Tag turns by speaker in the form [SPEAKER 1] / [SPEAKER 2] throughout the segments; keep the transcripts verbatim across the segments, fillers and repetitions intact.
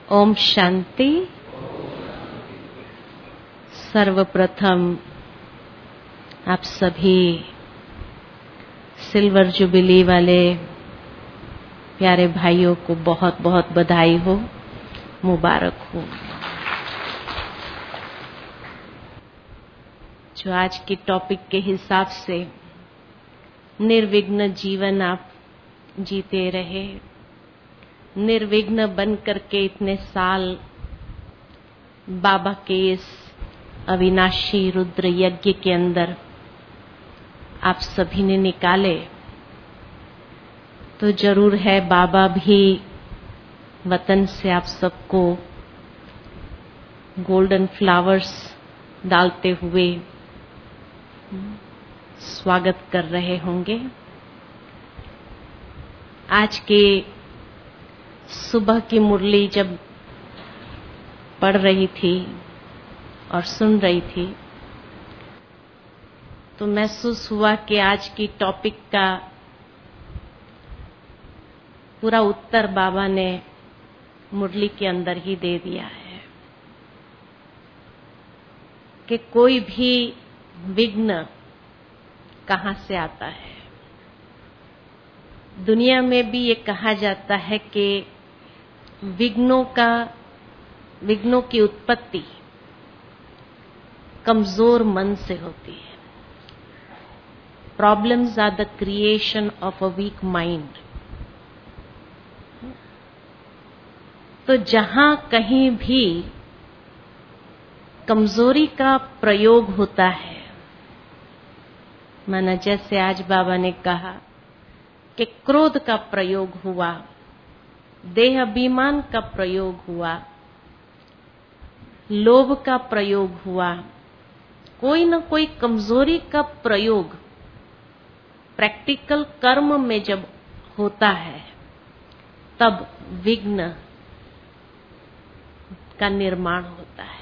[SPEAKER 1] ओम शांति। सर्वप्रथम आप सभी सिल्वर जुबिली वाले प्यारे भाइयों को बहुत बहुत बधाई हो, मुबारक हो। जो आज की टॉपिक के हिसाब से निर्विघ्न जीवन आप जीते रहे, निर्विघ्न बन करके इतने साल बाबा के इस अविनाशी रुद्र यज्ञ के अंदर आप सभी ने निकाले, तो जरूर है बाबा भी वतन से आप सबको गोल्डन फ्लावर्स डालते हुए स्वागत कर रहे होंगे। आज के सुबह की मुरली जब पढ़ रही थी और सुन रही थी तो महसूस हुआ कि आज की टॉपिक का पूरा उत्तर बाबा ने मुरली के अंदर ही दे दिया है कि कोई भी विघ्न कहाँ से आता है। दुनिया में भी ये कहा जाता है कि विघ्नों का विघ्नों की उत्पत्ति कमजोर मन से होती है। Problems are the creation of a weak mind. तो जहां कहीं भी कमजोरी का प्रयोग होता है, माना जैसे आज बाबा ने कहा कि क्रोध का प्रयोग हुआ, देह अभिमान का प्रयोग हुआ, लोभ का प्रयोग हुआ, कोई न कोई कमजोरी का प्रयोग प्रैक्टिकल कर्म में जब होता है तब विघ्न का निर्माण होता है।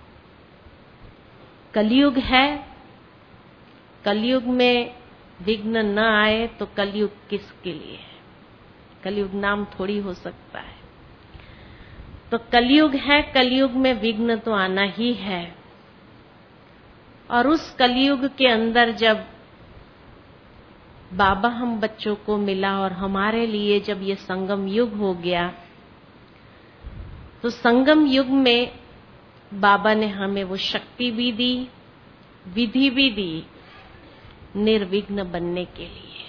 [SPEAKER 1] कलयुग है, कलयुग में विघ्न न आए तो कलयुग किसके लिए है? कलयुग नाम थोड़ी हो सकता है। तो कलयुग है, कलयुग में विघ्न तो आना ही है। और उस कलयुग के अंदर जब बाबा हम बच्चों को मिला और हमारे लिए जब ये संगम युग हो गया, तो संगम युग में बाबा ने हमें वो शक्ति भी दी, विधि भी दी निर्विघ्न बनने के लिए।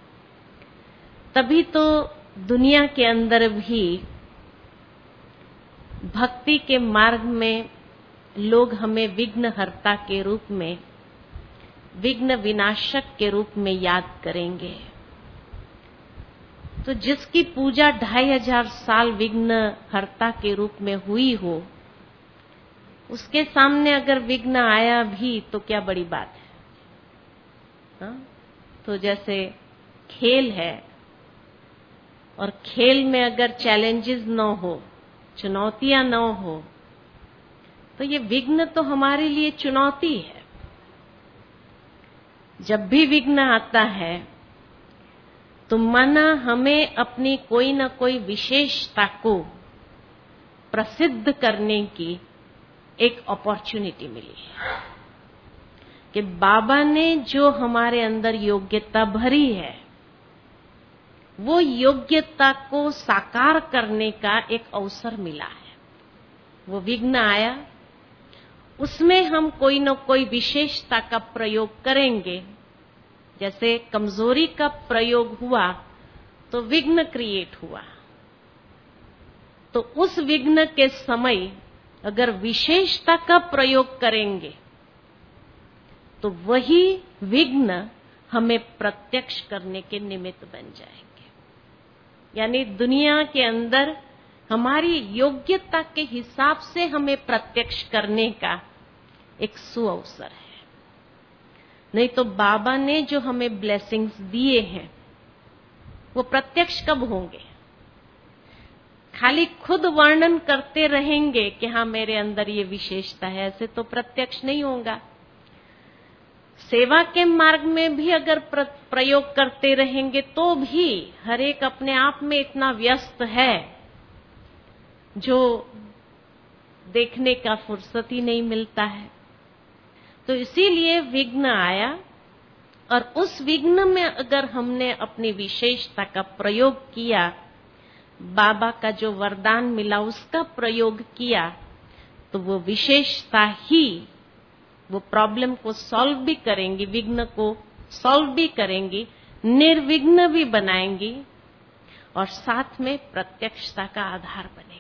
[SPEAKER 1] तभी तो दुनिया के अंदर भी भक्ति के मार्ग में लोग हमें विघ्नहर्ता के रूप में, विघ्न विनाशक के रूप में याद करेंगे। तो जिसकी पूजा ढाई हजार साल विघ्नहर्ता के रूप में हुई हो, उसके सामने अगर विघ्न आया भी तो क्या बड़ी बात है। हाँ? तो जैसे खेल है और खेल में अगर चैलेंजेस न हो, चुनौतियां न हो, तो ये विघ्न तो हमारे लिए चुनौती है। जब भी विघ्न आता है तो माना हमें अपनी कोई न कोई विशेषता को प्रसिद्ध करने की एक अपॉर्चुनिटी मिली है कि बाबा ने जो हमारे अंदर योग्यता भरी है, वो योग्यता को साकार करने का एक अवसर मिला है। वो विघ्न आया, उसमें हम कोई न कोई विशेषता का प्रयोग करेंगे। जैसे कमजोरी का प्रयोग हुआ तो विघ्न क्रिएट हुआ, तो उस विघ्न के समय अगर विशेषता का प्रयोग करेंगे तो वही विघ्न हमें प्रत्यक्ष करने के निमित्त बन जाएंगे। यानी दुनिया के अंदर हमारी योग्यता के हिसाब से हमें प्रत्यक्ष करने का एक सुअवसर है। नहीं तो बाबा ने जो हमें ब्लेसिंग्स दिए हैं वो प्रत्यक्ष कब होंगे? खाली खुद वर्णन करते रहेंगे कि हाँ मेरे अंदर ये विशेषता है, ऐसे तो प्रत्यक्ष नहीं होगा। सेवा के मार्ग में भी अगर प्रयोग करते रहेंगे तो भी हर एक अपने आप में इतना व्यस्त है, जो देखने का फुर्सत ही नहीं मिलता है। तो इसीलिए विघ्न आया, और उस विघ्न में अगर हमने अपनी विशेषता का प्रयोग किया, बाबा का जो वरदान मिला उसका प्रयोग किया, तो वो विशेषता ही वो प्रॉब्लम को सॉल्व भी करेंगी, विघ्न को सॉल्व भी करेंगी, निर्विघ्न भी बनाएंगी, और साथ में प्रत्यक्षता का आधार बनेंगे।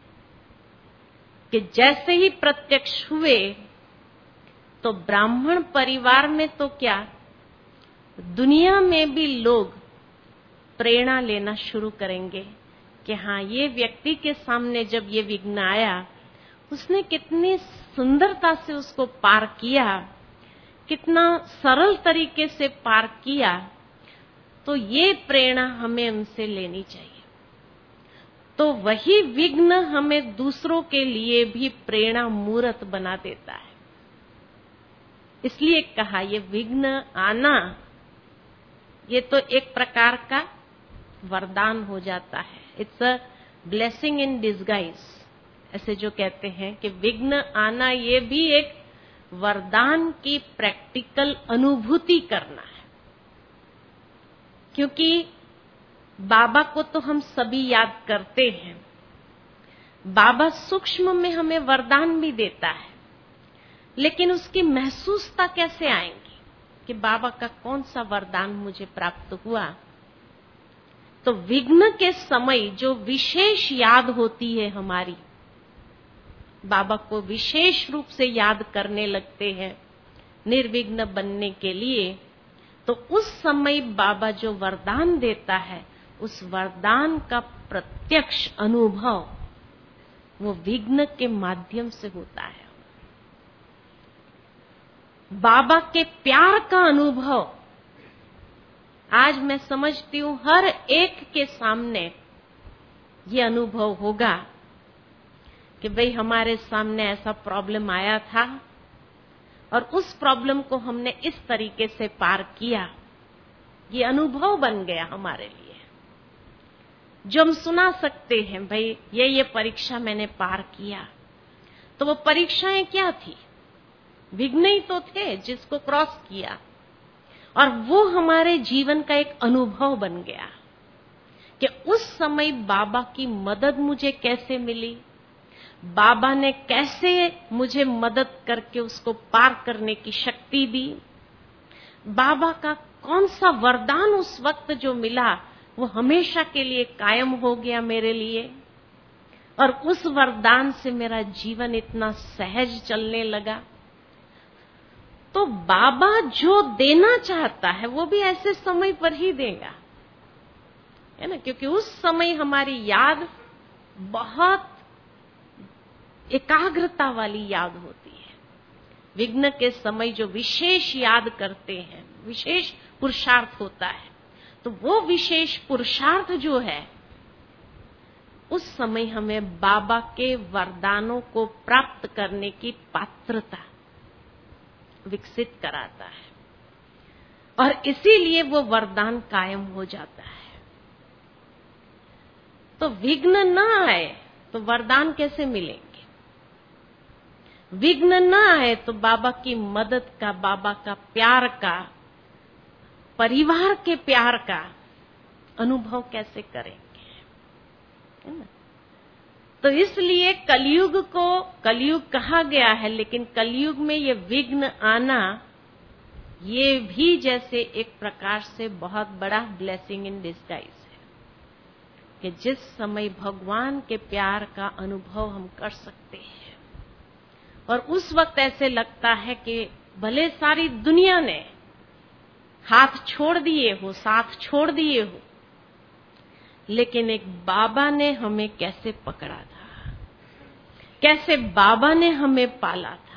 [SPEAKER 1] कि जैसे ही प्रत्यक्ष हुए तो ब्राह्मण परिवार में तो क्या, दुनिया में भी लोग प्रेरणा लेना शुरू करेंगे कि हाँ, ये व्यक्ति के सामने जब ये विघ्न आया, उसने कितनी सुंदरता से उसको पार किया, कितना सरल तरीके से पार किया, तो ये प्रेरणा हमें उनसे लेनी चाहिए। तो वही विघ्न हमें दूसरों के लिए भी प्रेरणा मूर्त बना देता है। इसलिए कहा ये विघ्न आना, ये तो एक प्रकार का वरदान हो जाता है। It's a blessing in disguise, ऐसे जो कहते हैं कि विघ्न आना ये भी एक वरदान की प्रैक्टिकल अनुभूति करना है। क्योंकि बाबा को तो हम सभी याद करते हैं, बाबा सूक्ष्म में हमें वरदान भी देता है, लेकिन उसकी महसूसता कैसे आएंगी कि बाबा का कौन सा वरदान मुझे प्राप्त हुआ। तो विघ्न के समय जो विशेष याद होती है हमारी, बाबा को विशेष रूप से याद करने लगते हैं निर्विघ्न बनने के लिए, तो उस समय बाबा जो वरदान देता है, उस वरदान का प्रत्यक्ष अनुभव वो विघ्न के माध्यम से होता है। बाबा के प्यार का अनुभव आज मैं समझती हूं हर एक के सामने ये अनुभव होगा कि भाई हमारे सामने ऐसा प्रॉब्लम आया था और उस प्रॉब्लम को हमने इस तरीके से पार किया। ये अनुभव बन गया हमारे लिए, जो हम सुना सकते हैं, भाई ये ये परीक्षा मैंने पार किया। तो वो परीक्षाएं क्या थी? विघ्न ही तो थे जिसको क्रॉस किया, और वो हमारे जीवन का एक अनुभव बन गया कि उस समय बाबा की मदद मुझे कैसे मिली, बाबा ने कैसे मुझे मदद करके उसको पार करने की शक्ति दी, बाबा का कौन सा वरदान उस वक्त जो मिला वो हमेशा के लिए कायम हो गया मेरे लिए, और उस वरदान से मेरा जीवन इतना सहज चलने लगा। तो बाबा जो देना चाहता है वो भी ऐसे समय पर ही देगा, है ना, क्योंकि उस समय हमारी याद बहुत एकाग्रता वाली याद होती है। विघ्न के समय जो विशेष याद करते हैं, विशेष पुरुषार्थ होता है, तो वो विशेष पुरुषार्थ जो है उस समय हमें बाबा के वरदानों को प्राप्त करने की पात्रता विकसित कराता है, और इसीलिए वो वरदान कायम हो जाता है। तो विघ्न ना आए तो वरदान कैसे मिलेंगे? विघ्न ना आए तो बाबा की मदद का, बाबा का प्यार का, परिवार के प्यार का अनुभव कैसे करेंगे, है ना? तो इसलिए कलयुग को कलयुग कहा गया है, लेकिन कलयुग में ये विघ्न आना ये भी जैसे एक प्रकार से बहुत बड़ा ब्लेसिंग इन डिस्गाइज है कि जिस समय भगवान के प्यार का अनुभव हम कर सकते हैं, और उस वक्त ऐसे लगता है कि भले सारी दुनिया ने हाथ छोड़ दिए हो, साथ छोड़ दिए हो, लेकिन एक बाबा ने हमें कैसे पकड़ा था, कैसे बाबा ने हमें पाला था।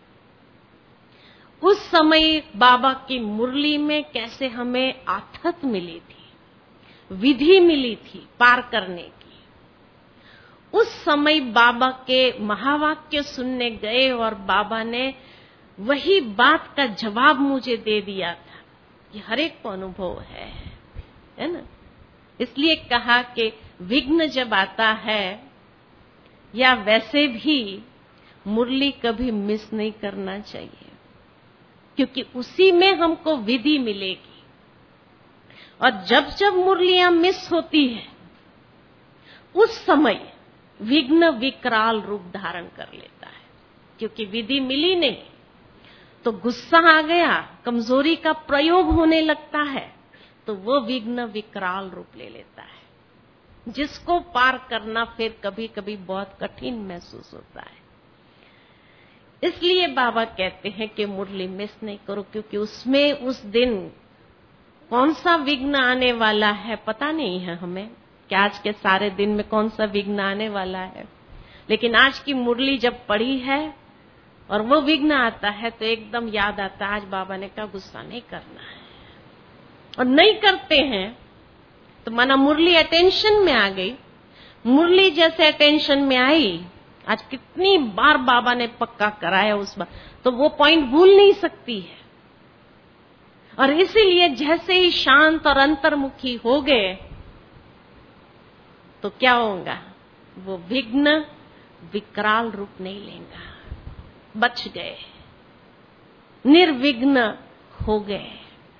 [SPEAKER 1] उस समय बाबा की मुरली में कैसे हमें आथत मिली थी, विधि मिली थी पार करने की। उस समय बाबा के महावाक्य सुनने गए और बाबा ने वही बात का जवाब मुझे दे दिया था। ये हर एक को अनुभव है, है ना? इसलिए कहा कि विघ्न जब आता है या वैसे भी मुरली कभी मिस नहीं करना चाहिए, क्योंकि उसी में हमको विधि मिलेगी। और जब जब मुरलियां मिस होती है उस समय विघ्न विकराल रूप धारण कर लेता है, क्योंकि विधि मिली नहीं तो गुस्सा आ गया, कमजोरी का प्रयोग होने लगता है, तो वो विघ्न विकराल रूप ले लेता है, जिसको पार करना फिर कभी कभी बहुत कठिन महसूस होता है। इसलिए बाबा कहते हैं कि मुरली मिस नहीं करो, क्योंकि उसमें उस दिन कौन सा विघ्न आने वाला है पता नहीं है हमें, कि आज के सारे दिन में कौन सा विघ्न आने वाला है। लेकिन आज की मुरली जब पढ़ी है और वो विघ्न आता है तो एकदम याद आता है, आज बाबा ने कहा गुस्सा नहीं करना है, और नहीं करते हैं तो माना मुरली अटेंशन में आ गई। मुरली जैसे अटेंशन में आई, आज कितनी बार बाबा ने पक्का कराया उस बार, तो वो पॉइंट भूल नहीं सकती है। और इसीलिए जैसे ही शांत और अंतर्मुखी हो गए तो क्या होगा, वो विघ्न विकराल रूप नहीं लेगा, बच गए, निर्विघ्न हो गए।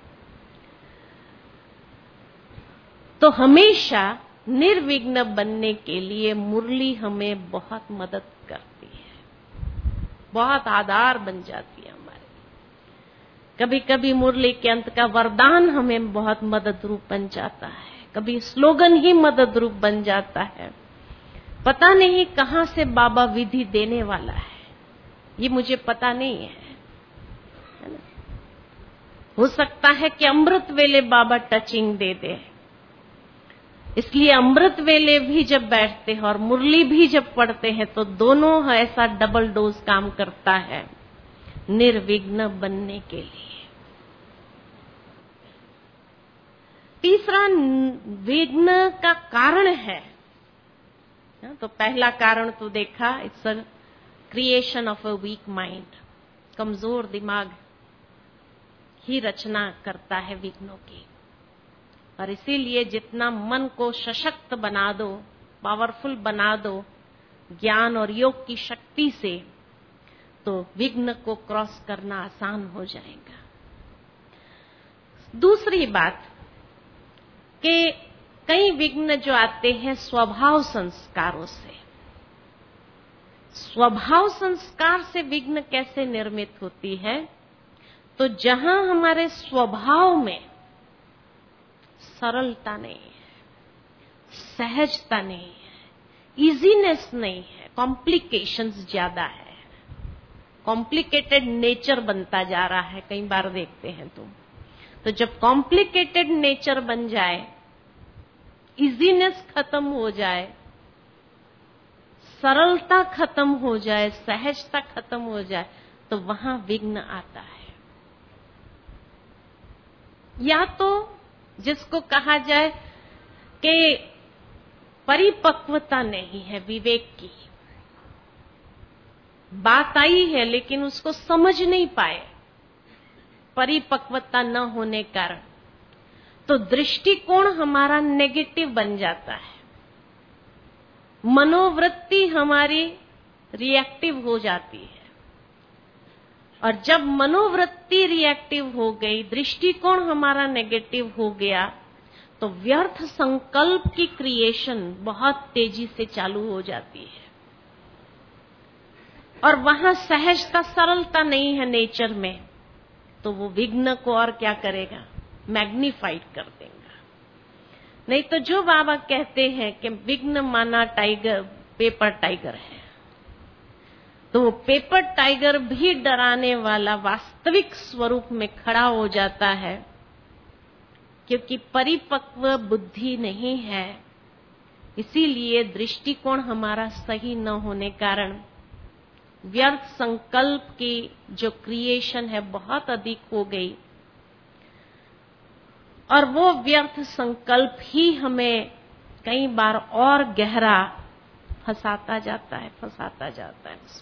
[SPEAKER 1] तो हमेशा निर्विघ्न बनने के लिए मुरली हमें बहुत मदद करती है, बहुत आधार बन जाती है हमारे। कभी कभी मुरली के अंत का वरदान हमें बहुत मदद रूप बन जाता है, कभी स्लोगन ही मदद रूप बन जाता है। पता नहीं कहां से बाबा विधि देने वाला है, ये मुझे पता नहीं है, है ना? हो सकता है कि अमृत वेले बाबा टचिंग दे दे, इसलिए अमृत वेले भी जब बैठते हैं और मुरली भी जब पढ़ते हैं तो दोनों ऐसा डबल डोज काम करता है निर्विघ्न बनने के लिए। तीसरा विघ्न का कारण है, तो पहला कारण तो देखा, it's a creation of a weak mind, कमजोर दिमाग ही रचना करता है विघ्नों की। और इसीलिए जितना मन को सशक्त बना दो, पावरफुल बना दो ज्ञान और योग की शक्ति से, तो विघ्न को क्रॉस करना आसान हो जाएगा। दूसरी बात कि कई विघ्न जो आते हैं स्वभाव संस्कारों से। स्वभाव संस्कार से विघ्न कैसे निर्मित होती है, तो जहां हमारे स्वभाव में सरलता नहीं है, सहजता नहीं है, इजीनेस नहीं है, कॉम्प्लिकेशंस ज्यादा है, कॉम्प्लिकेटेड नेचर बनता जा रहा है, कई बार देखते हैं तुम। तो जब कॉम्प्लिकेटेड नेचर बन जाए, इजीनेस खत्म हो जाए, सरलता खत्म हो जाए, सहजता खत्म हो जाए, तो वहां विघ्न आता है। या तो जिसको कहा जाए कि परिपक्वता नहीं है, विवेक की बात आई है लेकिन उसको समझ नहीं पाए, परिपक्वता न होने कारण, तो दृष्टिकोण हमारा नेगेटिव बन जाता है, मनोवृत्ति हमारी रिएक्टिव हो जाती है। और जब मनोवृत्ति रिएक्टिव हो गई, दृष्टिकोण हमारा नेगेटिव हो गया, तो व्यर्थ संकल्प की क्रिएशन बहुत तेजी से चालू हो जाती है। और वहां सहजता, सरलता नहीं है नेचर में, तो वो विघ्न को और क्या करेगा, मैग्नीफाइड कर देगा। नहीं तो जो बाबा कहते हैं कि विघ्न माना टाइगर, पेपर टाइगर है, तो वो पेपर टाइगर भी डराने वाला वास्तविक स्वरूप में खड़ा हो जाता है, क्योंकि परिपक्व बुद्धि नहीं है। इसीलिए दृष्टिकोण हमारा सही न होने कारण व्यर्थ संकल्प की जो क्रिएशन है बहुत अधिक हो गई, और वो व्यर्थ संकल्प ही हमें कई बार और गहरा फंसाता जाता है फंसाता जाता है उसमें।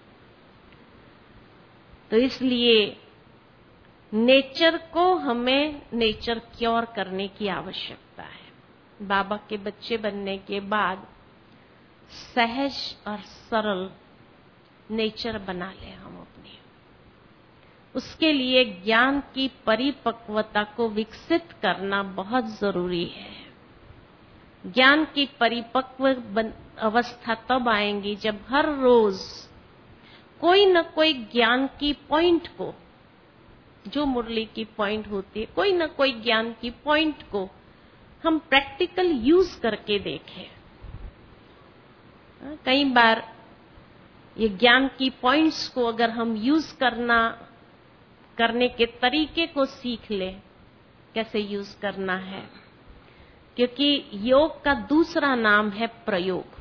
[SPEAKER 1] तो इसलिए नेचर को हमें नेचर क्योर करने की आवश्यकता है। बाबा के बच्चे बनने के बाद सहज और सरल नेचर बना ले हम अपनी। उसके लिए ज्ञान की परिपक्वता को विकसित करना बहुत जरूरी है। ज्ञान की परिपक्व अवस्था तब आएंगी जब हर रोज कोई न कोई ज्ञान की पॉइंट को, जो मुरली की पॉइंट होती है, कोई न कोई ज्ञान की पॉइंट को हम प्रैक्टिकल यूज करके देखें। कई बार ये ज्ञान की पॉइंट्स को अगर हम यूज करना करने के तरीके को सीख लें, कैसे यूज करना है, क्योंकि योग का दूसरा नाम है प्रयोग।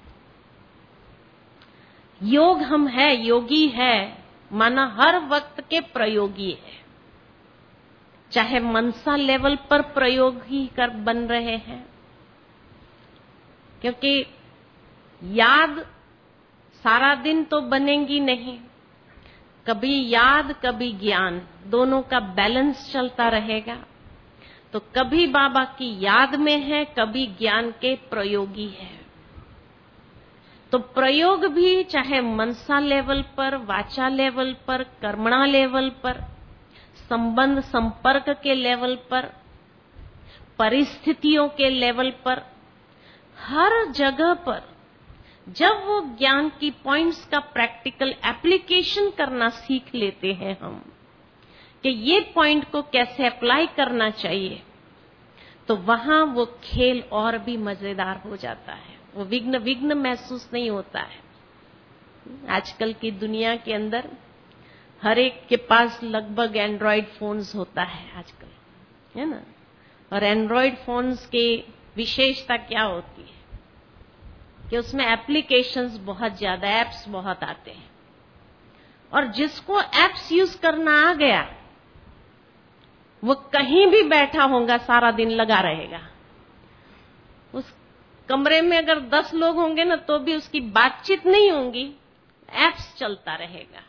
[SPEAKER 1] योग हम है, योगी है, माना हर वक्त के प्रयोगी है। चाहे मनसा लेवल पर प्रयोग ही कर बन रहे हैं, क्योंकि याद सारा दिन तो बनेंगी नहीं। कभी याद कभी ज्ञान, दोनों का बैलेंस चलता रहेगा। तो कभी बाबा की याद में है, कभी ज्ञान के प्रयोगी है। तो प्रयोग भी चाहे मनसा लेवल पर, वाचा लेवल पर, कर्मणा लेवल पर, संबंध संपर्क के लेवल पर, परिस्थितियों के लेवल पर, हर जगह पर जब वो ज्ञान की पॉइंट्स का प्रैक्टिकल एप्लीकेशन करना सीख लेते हैं हम, कि ये पॉइंट को कैसे अप्लाई करना चाहिए, तो वहां वो खेल और भी मजेदार हो जाता है। वो विघ्न विघ्न महसूस नहीं होता है। आजकल की दुनिया के अंदर हर एक के पास लगभग एंड्रॉयड फोन्स होता है आजकल, है ना। और एंड्रॉयड फोन्स की विशेषता क्या होती है कि उसमें एप्लीकेशंस बहुत ज्यादा, एप्स बहुत आते हैं। और जिसको एप्स यूज करना आ गया, वो कहीं भी बैठा होगा सारा दिन लगा रहेगा। उस कमरे में अगर दस लोग होंगे ना, तो भी उसकी बातचीत नहीं होगी, एप्स चलता रहेगा।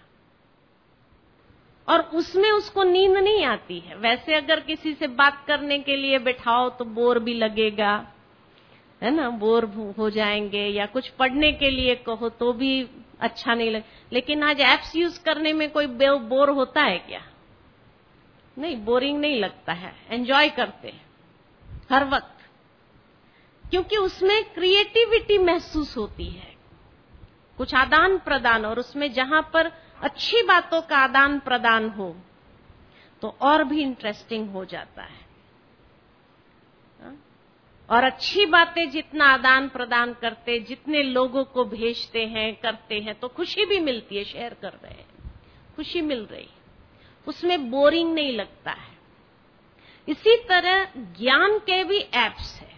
[SPEAKER 1] और उसमें उसको नींद नहीं आती है। वैसे अगर किसी से बात करने के लिए बैठाओ तो बोर भी लगेगा, है ना, बोर हो जाएंगे। या कुछ पढ़ने के लिए कहो तो भी अच्छा नहीं लगे। लेकिन आज एप्स यूज करने में कोई बोर होता है क्या? नहीं, बोरिंग नहीं लगता है, एंजॉय करते हैं हर वक्त, क्योंकि उसमें क्रिएटिविटी महसूस होती है, कुछ आदान प्रदान। और उसमें जहां पर अच्छी बातों का आदान प्रदान हो तो और भी इंटरेस्टिंग हो जाता है। और अच्छी बातें जितना आदान प्रदान करते, जितने लोगों को भेजते हैं, करते हैं, तो खुशी भी मिलती है। शेयर कर रहे हैं, खुशी मिल रही, उसमें बोरिंग नहीं लगता है। इसी तरह ज्ञान के भी एप्स है,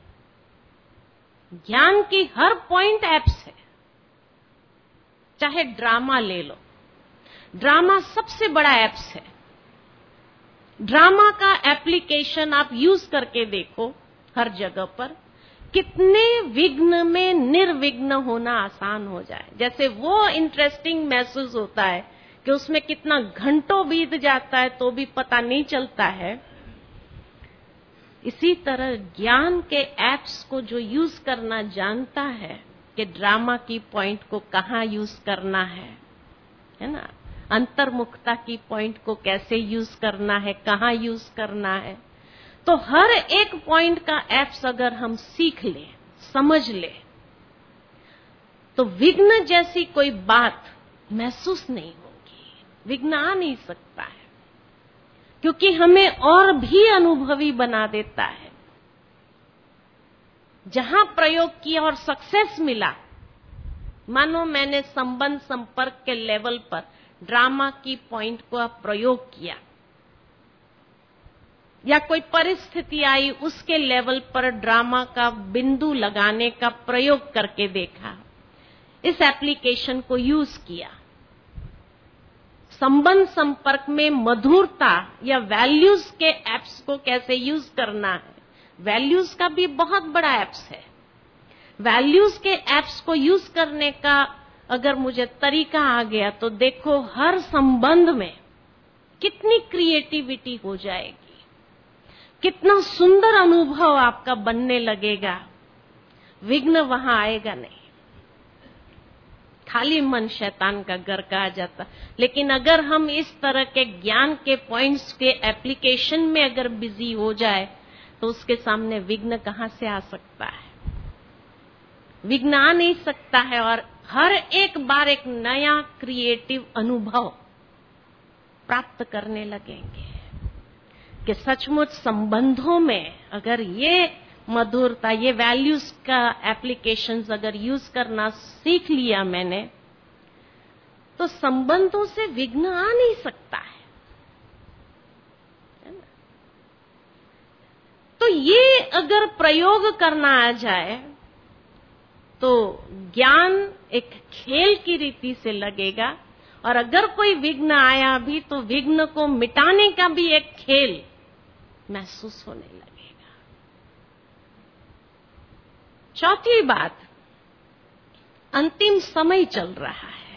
[SPEAKER 1] ज्ञान की हर पॉइंट एप्स है। चाहे ड्रामा ले लो, ड्रामा सबसे बड़ा एप्स है। ड्रामा का एप्लीकेशन आप यूज करके देखो हर जगह पर, कितने विघ्न में निर्विघ्न होना आसान हो जाए। जैसे वो इंटरेस्टिंग महसूस होता है कि उसमें कितना घंटों बीत जाता है तो भी पता नहीं चलता है। इसी तरह ज्ञान के एप्स को जो यूज करना जानता है कि ड्रामा की पॉइंट को कहाँ यूज करना है, है ना, अंतर्मुखता की पॉइंट को कैसे यूज करना है, कहाँ यूज करना है, तो हर एक पॉइंट का एप्स अगर हम सीख लें, समझ लें, तो विघ्न जैसी कोई बात महसूस नहीं होगी। विघ्न आ नहीं सकता है, क्योंकि हमें और भी अनुभवी बना देता है। जहां प्रयोग किया और सक्सेस मिला, मानो मैंने संबंध संपर्क के लेवल पर ड्रामा की पॉइंट को प्रयोग किया, या कोई परिस्थिति आई उसके लेवल पर ड्रामा का बिंदु लगाने का प्रयोग करके देखा, इस एप्लीकेशन को यूज किया। संबंध संपर्क में मधुरता या वैल्यूज के एप्स को कैसे यूज करना है, वैल्यूज का भी बहुत बड़ा एप्स है। वैल्यूज के एप्स को यूज करने का अगर मुझे तरीका आ गया तो देखो हर संबंध में कितनी क्रिएटिविटी हो जाएगी, कितना सुंदर अनुभव आपका बनने लगेगा। विघ्न वहां आएगा नहीं। खाली मन शैतान का घर कहा जाता। लेकिन अगर हम इस तरह के ज्ञान के पॉइंट्स के एप्लीकेशन में अगर बिजी हो जाए तो उसके सामने विघ्न कहां से आ सकता है? विघ्न आ नहीं सकता है। और हर एक बार एक नया क्रिएटिव अनुभव प्राप्त करने लगेंगे कि सचमुच संबंधों में अगर ये मधुरता, ये वैल्यूज का एप्लीकेशंस अगर यूज करना सीख लिया मैंने, तो संबंधों से विघ्न आ नहीं सकता है। तो ये अगर प्रयोग करना आ जाए तो ज्ञान एक खेल की रीति से लगेगा, और अगर कोई विघ्न आया भी तो विघ्न को मिटाने का भी एक खेल महसूस होने लगेगा। चौथी बात, अंतिम समय चल रहा है,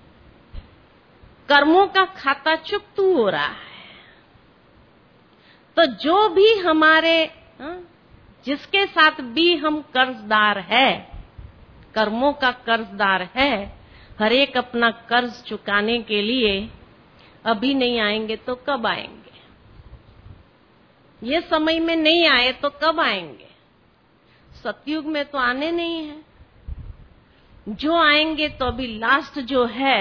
[SPEAKER 1] कर्मों का खाता चुकतू हो रहा है। तो जो भी हमारे, जिसके साथ भी हम कर्जदार है, कर्मों का कर्जदार है, हर एक अपना कर्ज चुकाने के लिए अभी नहीं आएंगे तो कब आएंगे? ये समय में नहीं आए तो कब आएंगे? सतयुग में तो आने नहीं है। जो आएंगे तो अभी लास्ट जो है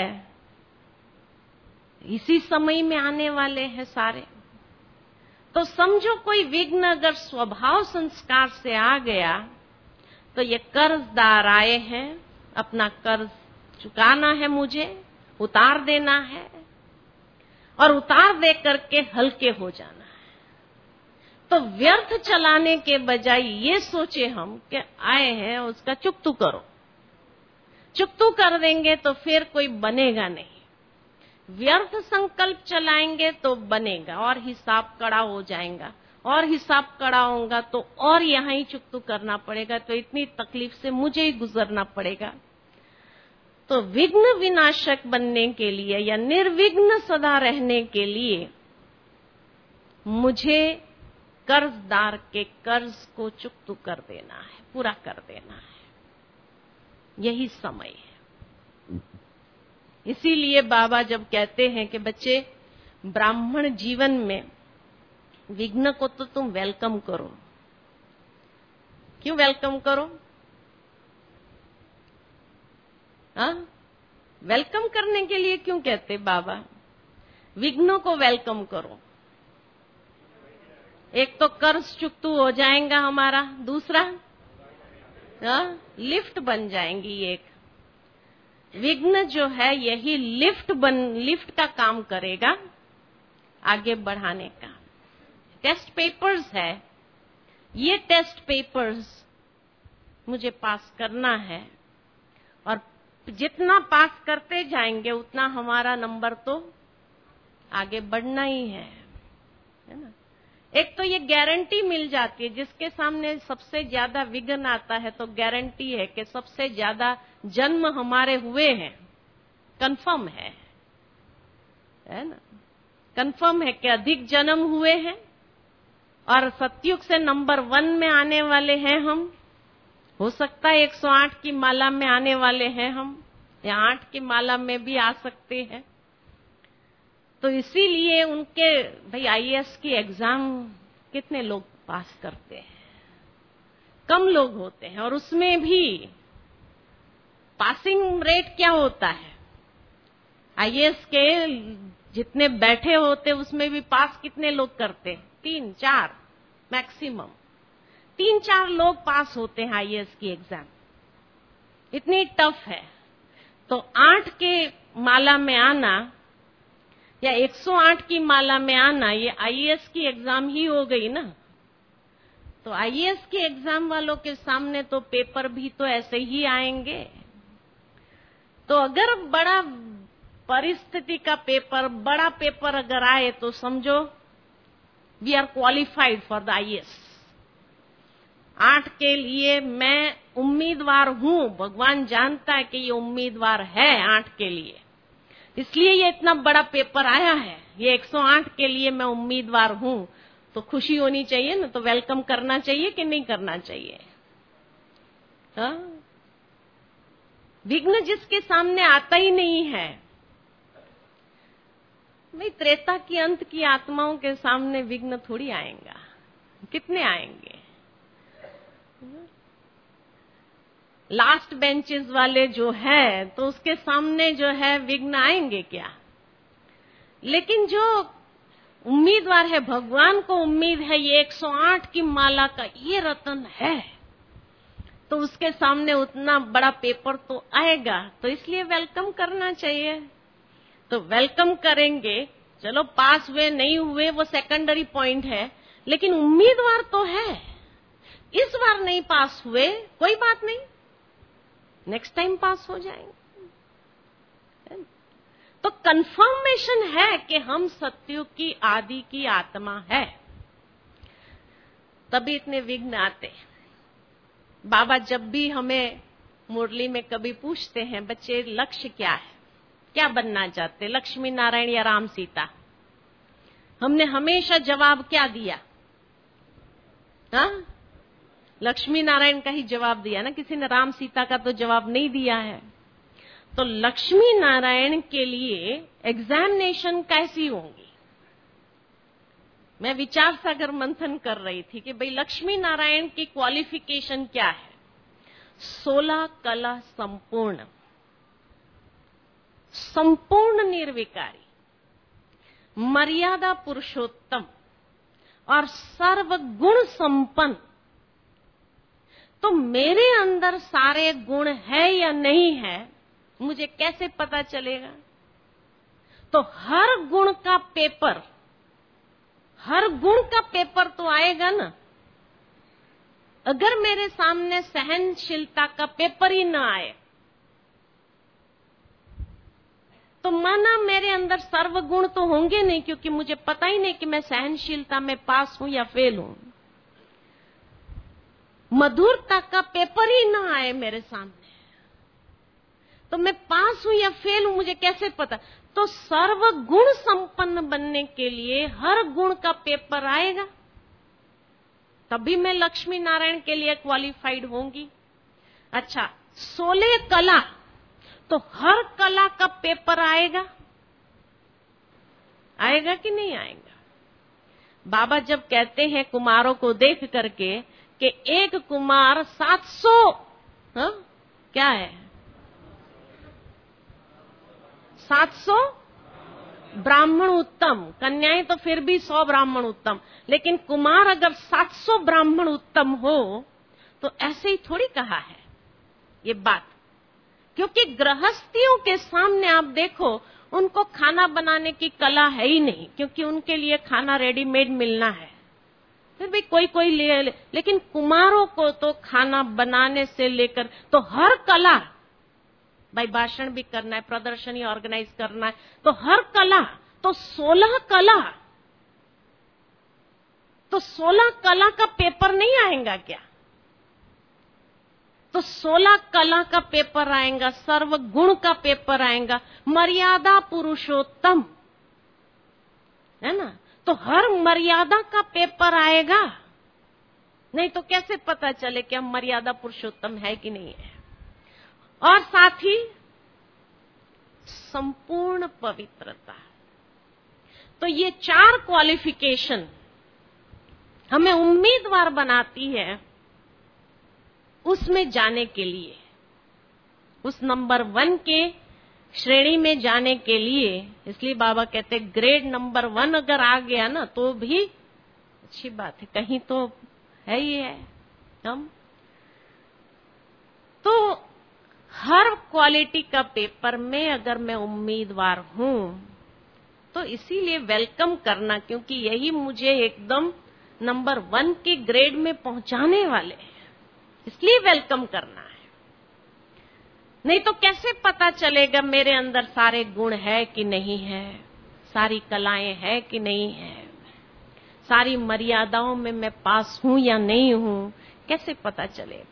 [SPEAKER 1] इसी समय में आने वाले हैं सारे। तो समझो कोई विघ्न अगर स्वभाव संस्कार से आ गया तो ये कर्जदार आए हैं, अपना कर्ज चुकाना है, मुझे उतार देना है, और उतार दे करके हल्के हो जाना है। तो व्यर्थ चलाने के बजाय ये सोचे हम कि आए हैं उसका चुकतू करो। चुकतू कर देंगे तो फिर कोई बनेगा नहीं। व्यर्थ संकल्प चलाएंगे तो बनेगा, और हिसाब कड़ा हो जाएगा, और हिसाब कड़ा होगा तो और यहां ही चुकतू करना पड़ेगा, तो इतनी तकलीफ से मुझे ही गुजरना पड़ेगा। तो विघ्न विनाशक बनने के लिए या निर्विघ्न सदा रहने के लिए मुझे कर्जदार के कर्ज को चुकतू कर देना है, पूरा कर देना है। यही समय है। इसीलिए बाबा जब कहते हैं कि बच्चे, ब्राह्मण जीवन में विघ्न को तो तुम वेलकम करो। क्यों वेलकम करो? हाँ, वेलकम करने के लिए क्यों कहते बाबा? विघ्नों को वेलकम करो। एक तो कर्ज चुकतू हो जाएगा हमारा, दूसरा हाँ, लिफ्ट बन जाएंगी। एक विघ्न जो है यही लिफ्ट बन लिफ्ट का काम करेगा आगे बढ़ाने का। टेस्ट पेपर्स है, ये टेस्ट पेपर्स मुझे पास करना है, और जितना पास करते जाएंगे उतना हमारा नंबर तो आगे बढ़ना ही है, है ना। एक तो ये गारंटी मिल जाती है, जिसके सामने सबसे ज्यादा विघ्न आता है तो गारंटी है कि सबसे ज्यादा जन्म हमारे हुए हैं, कंफर्म है, है ना। कंफर्म है कि अधिक जन्म हुए हैं, और सतयुग से नंबर वन में आने वाले हैं हम। हो सकता है एक सौ आठ की माला में आने वाले हैं हम, या आठ की माला में भी आ सकते हैं। तो इसीलिए उनके भाई आईएएस की एग्जाम कितने लोग पास करते हैं? कम लोग होते हैं, और उसमें भी पासिंग रेट क्या होता है? आईएएस के जितने बैठे होते उसमें भी पास कितने लोग करते हैं? तीन चार मैक्सिमम, तीन चार लोग पास होते हैं आईएएस की एग्जाम। इतनी टफ है। तो आठ के माला में आना या एक सौ आठ की माला में आना, ये आईएएस की एग्जाम ही हो गई ना। तो आईएएस की एग्जाम वालों के सामने तो पेपर भी तो ऐसे ही आएंगे। तो अगर बड़ा परिस्थिति का पेपर, बड़ा पेपर अगर आए तो समझो we are qualified for the IAS. आठ के लिए मैं उम्मीदवार हूं, भगवान जानता है कि ये उम्मीदवार है आठ के लिए, इसलिए ये इतना बड़ा पेपर आया है। ये एक सौ आठ के लिए मैं उम्मीदवार हूं, तो खुशी होनी चाहिए ना, तो वेलकम करना चाहिए कि नहीं करना चाहिए? हाँ? विघ्न जिसके सामने आता ही नहीं है। भाई त्रेता की अंत की आत्माओं के सामने विघ्न थोड़ी आएगा, कितने आएंगे? लास्ट बेंचेस वाले जो है तो उसके सामने जो है विघ्न आएंगे क्या? लेकिन जो उम्मीदवार है, भगवान को उम्मीद है ये एक सौ आठ की माला का ये रतन है, तो उसके सामने उतना बड़ा पेपर तो आएगा, तो इसलिए वेलकम करना चाहिए। तो वेलकम करेंगे, चलो पास हुए नहीं हुए वो सेकेंडरी पॉइंट है, लेकिन उम्मीदवार तो है। इस बार नहीं पास हुए कोई बात नहीं, नेक्स्ट टाइम पास हो जाएंगे। तो कंफर्मेशन है कि हम सत्युग की आदि की आत्मा है, तभी इतने विघ्न आते। बाबा जब भी हमें मुरली में कभी पूछते हैं, बच्चे लक्ष्य क्या है, क्या बनना चाहते, लक्ष्मी नारायण या राम सीता, हमने हमेशा जवाब क्या दिया? हाँ, लक्ष्मी नारायण का ही जवाब दिया ना, किसी ने राम सीता का तो जवाब नहीं दिया है। तो लक्ष्मी नारायण के लिए एग्जामिनेशन कैसी होंगी? मैं विचार सागर मंथन कर रही थी कि भाई लक्ष्मी नारायण की क्वालिफिकेशन क्या है? सोलह कला संपूर्ण, संपूर्ण निर्विकारी, मर्यादा पुरुषोत्तम और सर्वगुण संपन्न। तो मेरे अंदर सारे गुण है या नहीं है, मुझे कैसे पता चलेगा? तो हर गुण का पेपर, हर गुण का पेपर तो आएगा ना। अगर मेरे सामने सहनशीलता का पेपर ही ना आए, तो माना मेरे अंदर सर्वगुण तो होंगे नहीं, क्योंकि मुझे पता ही नहीं कि मैं सहनशीलता में पास हूं या फेल हूं। मधुरता का पेपर ही ना आए मेरे सामने, तो मैं पास हूं या फेल हूं मुझे कैसे पता? तो सर्वगुण संपन्न बनने के लिए हर गुण का पेपर आएगा, तभी मैं लक्ष्मी नारायण के लिए क्वालिफाइड होंगी। अच्छा, सोलह कला, तो हर कला का पेपर आएगा, आएगा कि नहीं आएगा? बाबा जब कहते हैं कुमारों को देख करके कि एक कुमार सात सौ, हाँ क्या है, सात सौ ब्राह्मण उत्तम, कन्याएं तो फिर भी सौ ब्राह्मण उत्तम, लेकिन कुमार अगर सात सौ ब्राह्मण उत्तम हो तो ऐसे ही थोड़ी कहा है ये बात। क्योंकि गृहस्थियों के सामने आप देखो, उनको खाना बनाने की कला है ही नहीं, क्योंकि उनके लिए खाना रेडीमेड मिलना है। फिर भी कोई कोई ले, ले लेकिन कुमारों को तो खाना बनाने से लेकर तो हर कला, भाई भाषण भी करना है, प्रदर्शनी ऑर्गेनाइज करना है, तो हर कला, तो सोलह कला, तो सोलह कला का पेपर नहीं आएगा क्या? तो सोलह कला का पेपर आएगा, सर्वगुण का पेपर आएगा, मर्यादा पुरुषोत्तम, है ना? तो हर मर्यादा का पेपर आएगा, नहीं तो कैसे पता चले कि हम मर्यादा पुरुषोत्तम है कि नहीं है? और साथ ही संपूर्ण पवित्रता। तो ये चार क्वालिफिकेशन हमें उम्मीदवार बनाती है उसमें जाने के लिए, उस नंबर वन के श्रेणी में जाने के लिए। इसलिए बाबा कहते ग्रेड नंबर वन अगर आ गया ना तो भी अच्छी बात है, कहीं तो है ही है हम। तो हर क्वालिटी का पेपर में अगर मैं उम्मीदवार हूं तो इसीलिए वेलकम करना, क्योंकि यही मुझे एकदम नंबर वन के ग्रेड में पहुंचाने वाले हैं, इसलिए वेलकम करना है। नहीं तो कैसे पता चलेगा मेरे अंदर सारे गुण है कि नहीं है, सारी कलाएं है कि नहीं है, सारी मर्यादाओं में मैं पास हूं या नहीं हूं, कैसे पता चलेगा?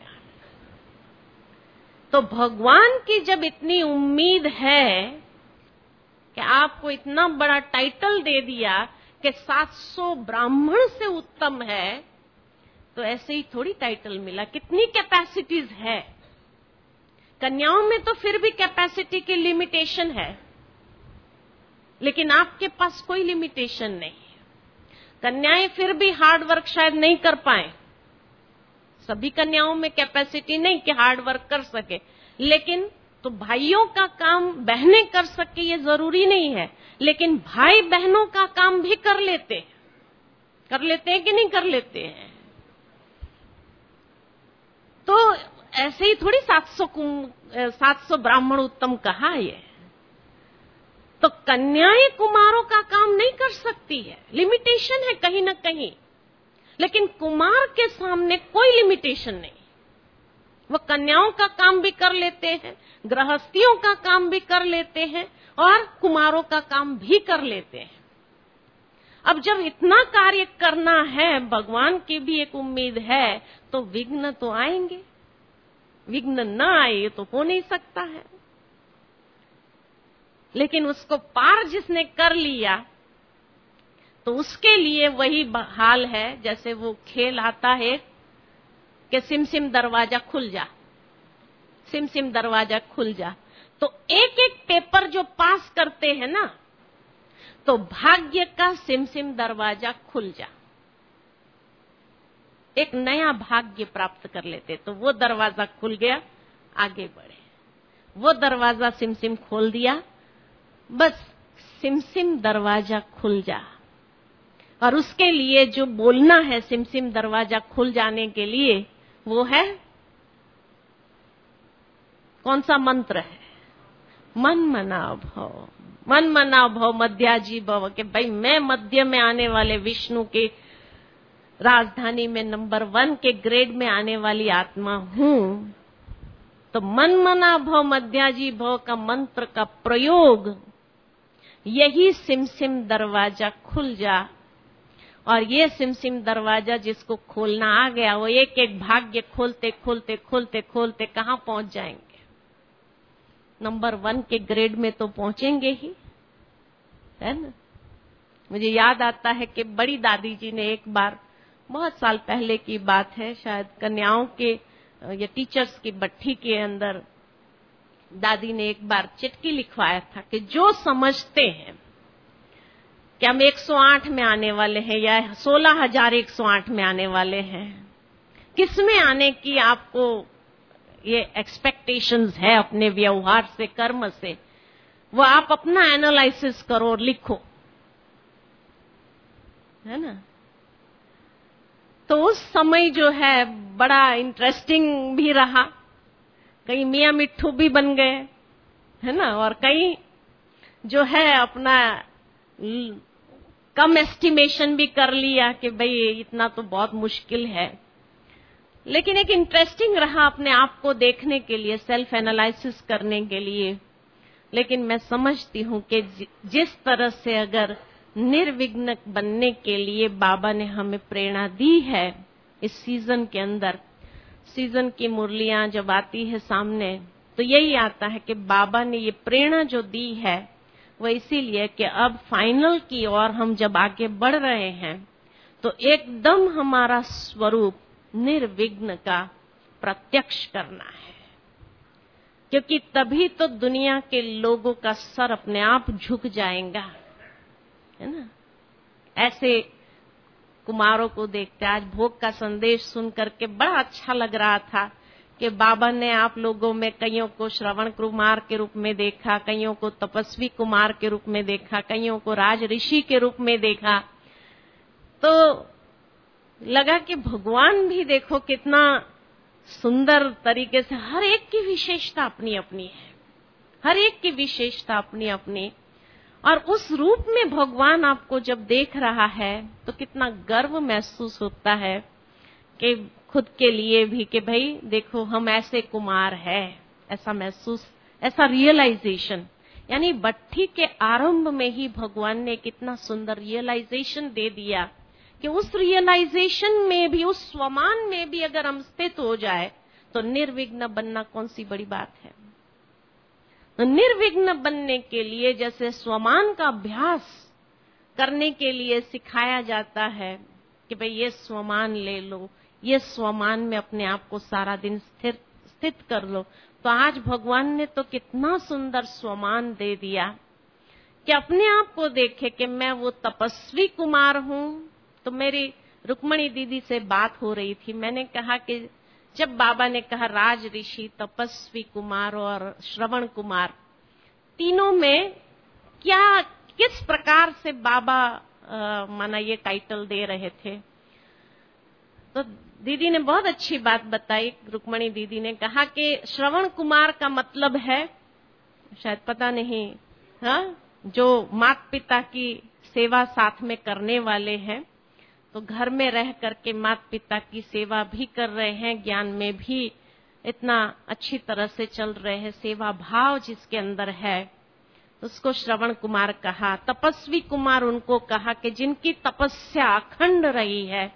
[SPEAKER 1] तो भगवान की जब इतनी उम्मीद है कि आपको इतना बड़ा टाइटल दे दिया कि सात सौ ब्राह्मण से उत्तम है, तो ऐसे ही थोड़ी टाइटल मिला, कितनी कैपेसिटीज है, कन्याओं में तो फिर भी कैपेसिटी की लिमिटेशन है, लेकिन आपके पास कोई लिमिटेशन नहीं है। कन्याएं फिर भी हार्ड वर्क शायद नहीं कर पाए, सभी कन्याओं में कैपेसिटी नहीं कि हार्ड वर्क कर सके, लेकिन तो भाइयों का काम बहनें कर सके ये जरूरी नहीं है, लेकिन भाई बहनों का काम भी कर लेते हैं। कर लेते हैं कि नहीं कर लेते हैं? तो ऐसे ही थोड़ी सात सौ सात सौ ब्राह्मण उत्तम कहा ये, तो कन्याएं कुमारों का काम नहीं कर सकती है, लिमिटेशन है कहीं ना कहीं, लेकिन कुमार के सामने कोई लिमिटेशन नहीं। वो कन्याओं का काम भी कर लेते हैं, गृहस्थियों का काम भी कर लेते हैं और कुमारों का काम भी कर लेते हैं। अब जब इतना कार्य करना है, भगवान की भी एक उम्मीद है, तो विघ्न तो आएंगे। विघ्न न आए तो हो नहीं सकता है। लेकिन उसको पार जिसने कर लिया, तो उसके लिए वही हाल है जैसे वो खेल आता है कि सिम सिम दरवाजा खुल जा, सिम सिम दरवाजा खुल जा। तो एक एक पेपर जो पास करते हैं ना, तो भाग्य का सिम सिम दरवाजा खुल जा, एक नया भाग्य प्राप्त कर लेते। तो वो दरवाजा खुल गया, आगे बढ़े। वो दरवाजा सिम सिम खोल दिया, बस सिम सिम दरवाजा खुल जा। और उसके लिए जो बोलना है सिम सिम दरवाजा खुल जाने के लिए, वो है कौन सा मंत्र है? मन मना भव, मन मना भव मध्याजी भव, कि भाई मैं मध्य में आने वाले विष्णु के राजधानी में नंबर वन के ग्रेड में आने वाली आत्मा हूं। तो मन मना भव मध्याजी भव का मंत्र का प्रयोग यही सिम सिम दरवाजा खुल जा। और ये सिम सिम दरवाजा जिसको खोलना आ गया, वो एक एक भाग्य खोलते खोलते खोलते खोलते कहां पहुंच जाएंगे? नंबर वन के ग्रेड में तो पहुंचेंगे ही, है ना। मुझे याद आता है कि बड़ी दादी जी ने एक बार, बहुत साल पहले की बात है, शायद कन्याओं के या टीचर्स की भट्ठी के अंदर दादी ने एक बार चिट्ठी लिखवाया था कि जो समझते हैं कि हम एक सौ आठ में आने वाले हैं या सोलह हजार एक सौ आठ में आने वाले हैं, किसमें आने की आपको ये एक्सपेक्टेशंस है अपने व्यवहार से, कर्म से, वो आप अपना एनालिसिस करो और लिखो, है ना। तो उस समय जो है बड़ा इंटरेस्टिंग भी रहा, कई मियां मिट्ठू भी बन गए, है ना, और कई जो है अपना कम एस्टिमेशन भी कर लिया कि भाई इतना तो बहुत मुश्किल है। लेकिन एक इंटरेस्टिंग रहा अपने आप को देखने के लिए, सेल्फ एनालिसिस करने के लिए। लेकिन मैं समझती हूं कि जिस तरह से अगर निर्विघ्न बनने के लिए बाबा ने हमें प्रेरणा दी है इस सीजन के अंदर, सीजन की मुरलियां जब आती है सामने, तो यही आता है कि बाबा ने ये प्रेरणा जो दी है वो इसीलिए कि अब फाइनल की ओर हम जब आगे बढ़ रहे हैं, तो एकदम हमारा स्वरूप निर्विघ्न का प्रत्यक्ष करना है, क्योंकि तभी तो दुनिया के लोगों का सर अपने आप झुक जाएगा, है ना। ऐसे कुमारों को देखते, आज भोग का संदेश सुन करके बड़ा अच्छा लग रहा था कि बाबा ने आप लोगों में कईयों को श्रवण कुमार के रूप में देखा, कईयों को तपस्वी कुमार के रूप में देखा, कईयों को राज ऋषि के रूप में देखा। तो लगा कि भगवान भी देखो कितना सुंदर तरीके से, हर एक की विशेषता अपनी अपनी है, हर एक की विशेषता अपनी अपनी। और उस रूप में भगवान आपको जब देख रहा है तो कितना गर्व महसूस होता है कि खुद के लिए भी कि भाई देखो हम ऐसे कुमार हैं, ऐसा महसूस, ऐसा रियलाइजेशन। यानी भट्ठी के आरंभ में ही भगवान ने कितना सुंदर रियलाइजेशन दे दिया कि उस रियलाइजेशन में भी, उस स्वमान में भी अगर हम स्थित हो जाए तो निर्विघ्न बनना कौन सी बड़ी बात है। तो निर्विघ्न बनने के लिए जैसे स्वमान का अभ्यास करने के लिए सिखाया जाता है कि भाई ये स्वमान ले लो, ये स्वमान में अपने आप को सारा दिन स्थिर स्थित कर लो। तो आज भगवान ने तो कितना सुंदर स्वमान दे दिया कि अपने आप को देखे कि मैं वो तपस्वी कुमार हूं। तो मेरी रुक्मणी दीदी से बात हो रही थी, मैंने कहा कि जब बाबा ने कहा राज ऋषि, तपस्वी कुमार और श्रवण कुमार, तीनों में क्या किस प्रकार से बाबा आ, माना ये टाइटल दे रहे थे। तो दीदी ने बहुत अच्छी बात बताई, रुक्मणी दीदी ने कहा कि श्रवण कुमार का मतलब है, शायद पता नहीं, हाँ, जो माता पिता की सेवा साथ में करने वाले हैं, तो घर में रह करके माता पिता की सेवा भी कर रहे हैं, ज्ञान में भी इतना अच्छी तरह से चल रहे हैं, सेवा भाव जिसके अंदर है, उसको श्रवण कुमार कहा। तपस्वी कुमार उनको कहा कि जिनकी तपस्या अखंड रही है,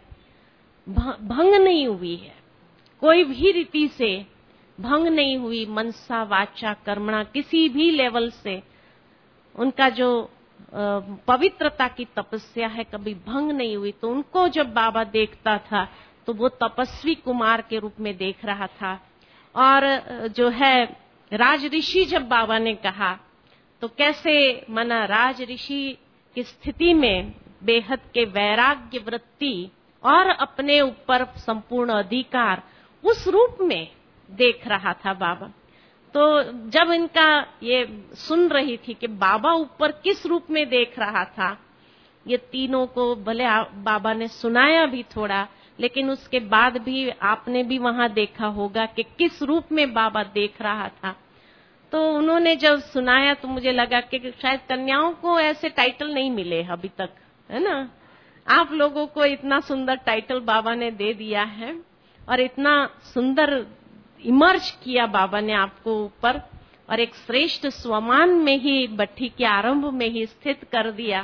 [SPEAKER 1] भंग नहीं हुई है, कोई भी रीति से भंग नहीं हुई, मनसा वाचा कर्मणा किसी भी लेवल से उनका जो पवित्रता की तपस्या है कभी भंग नहीं हुई। तो उनको जब बाबा देखता था तो वो तपस्वी कुमार के रूप में देख रहा था। और जो है राज ऋषि जब बाबा ने कहा तो कैसे मना राज ऋषि की स्थिति में बेहद के वैराग्य वृत्ति और अपने ऊपर संपूर्ण अधिकार उस रूप में देख रहा था बाबा। तो जब इनका ये सुन रही थी कि बाबा ऊपर किस रूप में देख रहा था, ये तीनों को भले बाबा ने सुनाया भी थोड़ा, लेकिन उसके बाद भी आपने भी वहां देखा होगा कि किस रूप में बाबा देख रहा था। तो उन्होंने जब सुनाया तो मुझे लगा कि शायद कन्याओं को ऐसे टाइटल नहीं मिले अभी तक, है ना। आप लोगों को इतना सुंदर टाइटल बाबा ने दे दिया है और इतना सुंदर इमर्ज किया बाबा ने आपको ऊपर, और एक श्रेष्ठ स्वमान में ही भट्टी के आरंभ में ही स्थित कर दिया।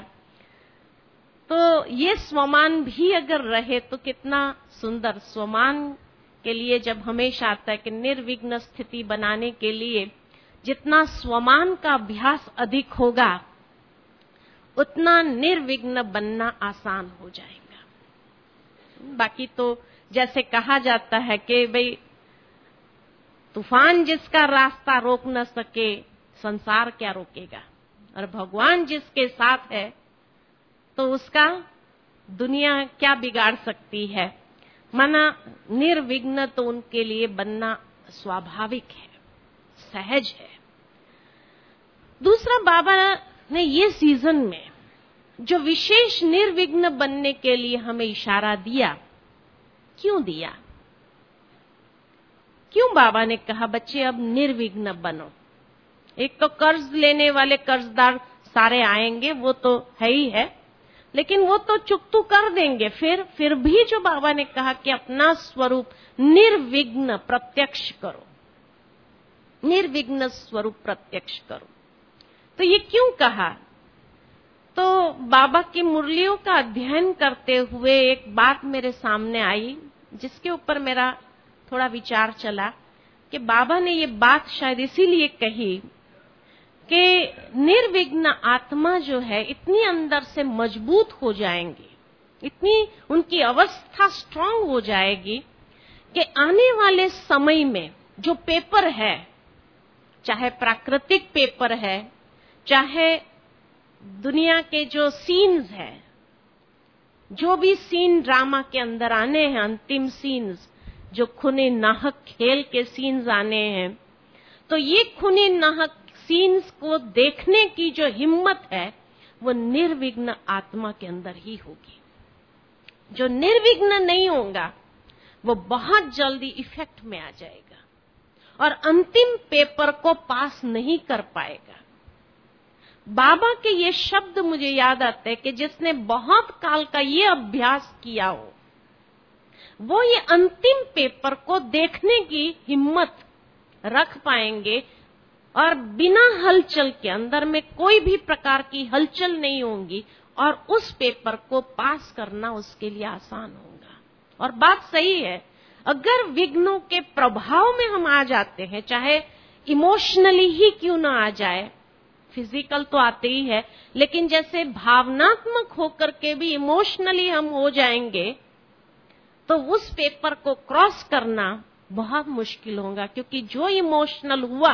[SPEAKER 1] तो ये स्वमान भी अगर रहे तो कितना सुंदर। स्वमान के लिए जब हमेशा आता है कि निर्विघ्न स्थिति बनाने के लिए जितना स्वमान का अभ्यास अधिक होगा उतना निर्विघ्न बनना आसान हो जाएगा। बाकी तो जैसे कहा जाता है कि भाई तूफान जिसका रास्ता रोक न सके संसार क्या रोकेगा, और भगवान जिसके साथ है तो उसका दुनिया क्या बिगाड़ सकती है। माना निर्विघ्न तो उनके लिए बनना स्वाभाविक है, सहज है। दूसरा, बाबा ने ये सीजन में जो विशेष निर्विघ्न बनने के लिए हमें इशारा दिया, क्यों दिया? क्यों बाबा ने कहा बच्चे अब निर्विघ्न बनो? एक तो कर्ज लेने वाले कर्जदार सारे आएंगे, वो तो है ही है, लेकिन वो तो चुकतू कर देंगे। फिर फिर भी जो बाबा ने कहा कि अपना स्वरूप निर्विघ्न प्रत्यक्ष करो, निर्विघ्न स्वरूप प्रत्यक्ष करो। तो ये क्यों कहा? तो बाबा की मुरलियों का अध्ययन करते हुए एक बात मेरे सामने आई जिसके ऊपर मेरा थोड़ा विचार चला कि बाबा ने ये बात शायद इसीलिए कही कि निर्विघ्न आत्मा जो है इतनी अंदर से मजबूत हो जाएंगी, इतनी उनकी अवस्था स्ट्रांग हो जाएगी कि आने वाले समय में जो पेपर है, चाहे प्राकृतिक पेपर है, चाहे दुनिया के जो सीन्स है, जो भी सीन ड्रामा के अंदर आने हैं, अंतिम सीन्स जो खूनी नाहक खेल के सीन्स आने हैं, तो ये खूनी नाहक सीन्स को देखने की जो हिम्मत है वो निर्विघ्न आत्मा के अंदर ही होगी। जो निर्विघ्न नहीं होगा वो बहुत जल्दी इफेक्ट में आ जाएगा और अंतिम पेपर को पास नहीं कर पाएगा। बाबा के ये शब्द मुझे याद आते हैं कि जिसने बहुत काल का ये अभ्यास किया हो वो ये अंतिम पेपर को देखने की हिम्मत रख पाएंगे और बिना हलचल के, अंदर में कोई भी प्रकार की हलचल नहीं होगी और उस पेपर को पास करना उसके लिए आसान होगा। और बात सही है, अगर विघ्नों के प्रभाव में हम आ जाते हैं, चाहे इमोशनली ही क्यों ना आ जाए, फिजिकल तो आते ही है, लेकिन जैसे भावनात्मक होकर के भी इमोशनली हम हो जाएंगे तो उस पेपर को क्रॉस करना बहुत मुश्किल होगा, क्योंकि जो इमोशनल हुआ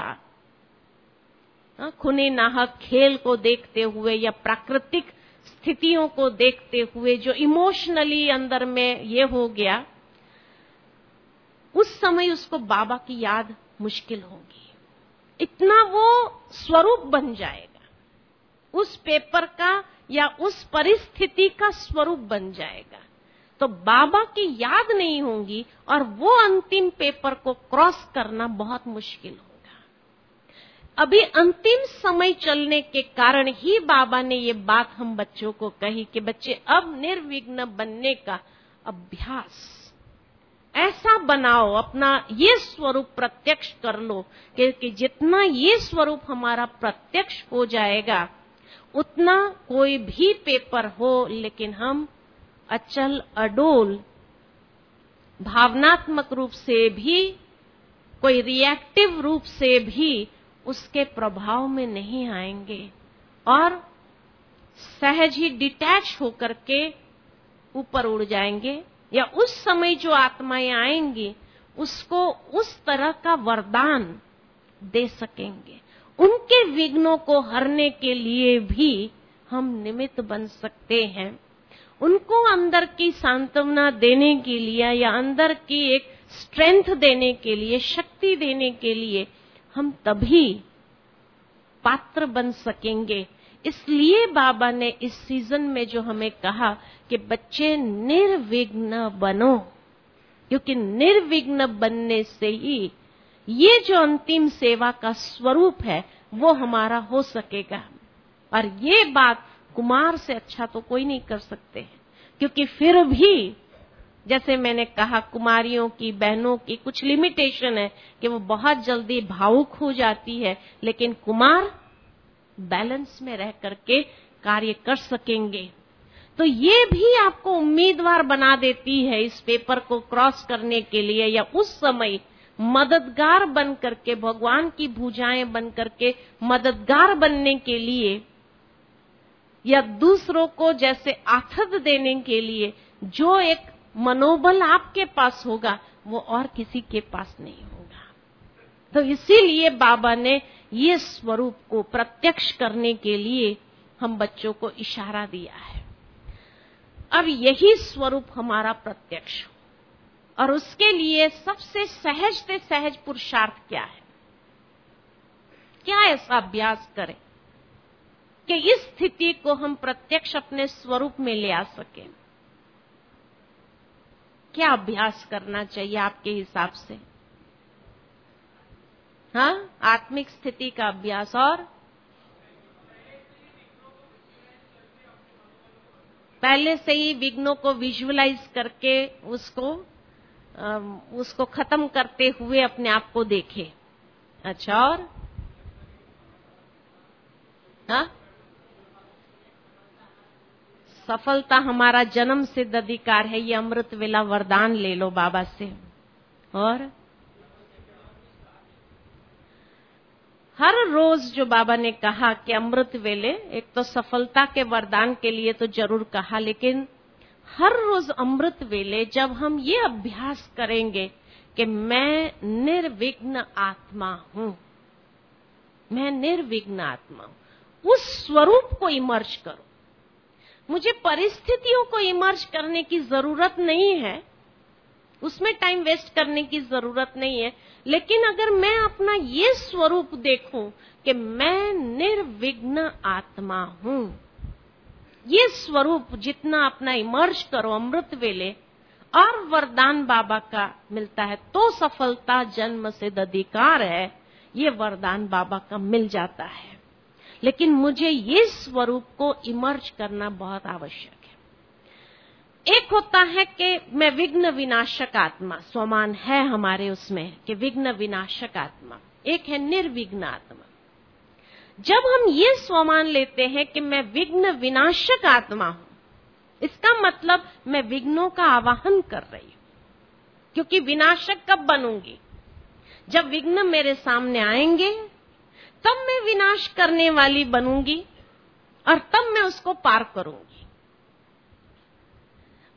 [SPEAKER 1] खुने नाहक खेल को देखते हुए या प्राकृतिक स्थितियों को देखते हुए जो इमोशनली अंदर में ये हो गया, उस समय उसको बाबा की याद मुश्किल होगी। इतना वो स्वरूप बन जाएगा, उस पेपर का या उस परिस्थिति का स्वरूप बन जाएगा, तो बाबा की याद नहीं होगी और वो अंतिम पेपर को क्रॉस करना बहुत मुश्किल होगा। अभी अंतिम समय चलने के कारण ही बाबा ने ये बात हम बच्चों को कही कि बच्चे अब निर्विघ्न बनने का अभ्यास ऐसा बनाओ, अपना ये स्वरूप प्रत्यक्ष कर लो कि, कि जितना ये स्वरूप हमारा प्रत्यक्ष हो जाएगा उतना कोई भी पेपर हो, लेकिन हम अचल अडोल भावनात्मक रूप से भी, कोई रिएक्टिव रूप से भी उसके प्रभाव में नहीं आएंगे और सहज ही डिटैच होकर के ऊपर उड़ जाएंगे, या उस समय जो आत्माएं आएंगी उसको उस तरह का वरदान दे सकेंगे। उनके विघ्नों को हरने के लिए भी हम निमित्त बन सकते हैं। उनको अंदर की सांत्वना देने के लिए या अंदर की एक स्ट्रेंथ देने के लिए, शक्ति देने के लिए हम तभी पात्र बन सकेंगे। इसलिए बाबा ने इस सीजन में जो हमें कहा कि बच्चे निर्विघ्न बनो, क्योंकि निर्विघ्न बनने से ही ये जो अंतिम सेवा का स्वरूप है वो हमारा हो सकेगा। और ये बात कुमार से अच्छा तो कोई नहीं कर सकते हैं, क्योंकि फिर भी जैसे मैंने कहा कुमारियों की, बहनों की कुछ लिमिटेशन है कि वो बहुत जल्दी भावुक हो जाती है, लेकिन कुमार बैलेंस में रह करके कार्य कर सकेंगे। तो ये भी आपको उम्मीदवार बना देती है इस पेपर को क्रॉस करने के लिए, या उस समय मददगार बन करके, भगवान की भुजाएं बन करके मददगार बनने के लिए, या दूसरों को जैसे आथत देने के लिए जो एक मनोबल आपके पास होगा वो और किसी के पास नहीं होगा। तो इसीलिए बाबा ने ये स्वरूप को प्रत्यक्ष करने के लिए हम बच्चों को इशारा दिया है। अब यही स्वरूप हमारा प्रत्यक्ष हो, और उसके लिए सबसे सहज से सहज पुरुषार्थ क्या है? क्या ऐसा अभ्यास करें कि इस स्थिति को हम प्रत्यक्ष अपने स्वरूप में ले आ सकें? क्या अभ्यास करना चाहिए आपके हिसाब से? हाँ, आत्मिक स्थिति का अभ्यास। और पहले से ही विघ्नों को विजुअलाइज करके उसको उसको खत्म करते हुए अपने आप को देखे। अच्छा, और हाँ, सफलता हमारा जन्म सिद्ध अधिकार है, ये अमृत वेला वरदान ले लो बाबा से। और हर रोज जो बाबा ने कहा कि अमृत वेले, एक तो सफलता के वरदान के लिए तो जरूर कहा, लेकिन हर रोज अमृत वेले जब हम ये अभ्यास करेंगे कि मैं निर्विघ्न आत्मा हूं, मैं निर्विघ्न आत्मा हूं, उस स्वरूप को इमर्ज करो। मुझे परिस्थितियों को इमर्ज करने की जरूरत नहीं है, उसमें टाइम वेस्ट करने की जरूरत नहीं है, लेकिन अगर मैं अपना ये स्वरूप देखूं कि मैं निर्विघ्न आत्मा हूं, ये स्वरूप जितना अपना इमर्ज करो अमृत वेले, और वरदान बाबा का मिलता है, तो सफलता जन्म सिद्ध अधिकार है, ये वरदान बाबा का मिल जाता है। लेकिन मुझे ये स्वरूप को इमर्ज करना बहुत आवश्यक है। एक होता है कि मैं विघ्न विनाशक आत्मा, स्वमान है हमारे उसमें कि विघ्न विनाशक आत्मा, एक है निर्विघ्न आत्मा। जब हम ये स्वमान लेते हैं कि मैं विघ्न विनाशक आत्मा हूं, इसका मतलब मैं विघ्नों का आवाहन कर रही हूं, क्योंकि विनाशक कब बनूंगी? जब विघ्न मेरे सामने आएंगे तब मैं विनाश करने वाली बनूंगी और तब मैं उसको पार करूंगी।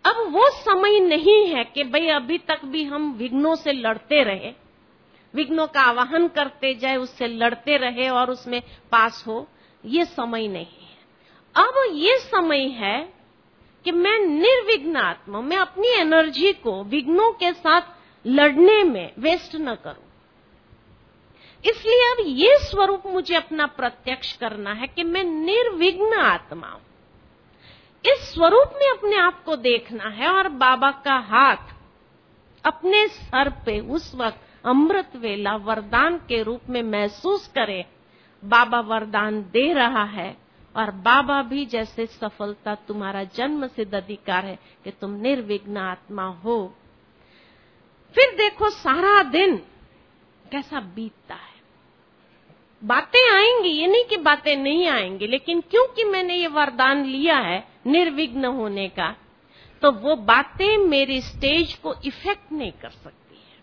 [SPEAKER 1] अब वो समय नहीं है कि भाई अभी तक भी हम विघ्नों से लड़ते रहे, विघ्नों का आवाहन करते जाए, उससे लड़ते रहे और उसमें पास हो। ये समय नहीं है। अब ये समय है कि मैं निर्विघ्न आत्मा, मैं अपनी एनर्जी को विघ्नों के साथ लड़ने में वेस्ट न करूं। इसलिए अब ये स्वरूप मुझे अपना प्रत्यक्ष करना है कि मैं निर्विघ्न आत्मा हूं। इस स्वरूप में अपने आप को देखना है और बाबा का हाथ अपने सर पे उस वक्त अमृत वेला वरदान के रूप में महसूस करे। बाबा वरदान दे रहा है और बाबा भी जैसे सफलता तुम्हारा जन्म सिद्ध अधिकार है कि तुम निर्विघ्न आत्मा हो। फिर देखो सारा दिन कैसा बीतता है। बातें आएंगी, ये नहीं कि बातें नहीं आएंगी, लेकिन क्योंकि मैंने ये वरदान लिया है निर्विघ्न होने का, तो वो बातें मेरी स्टेज को इफेक्ट नहीं कर सकती है।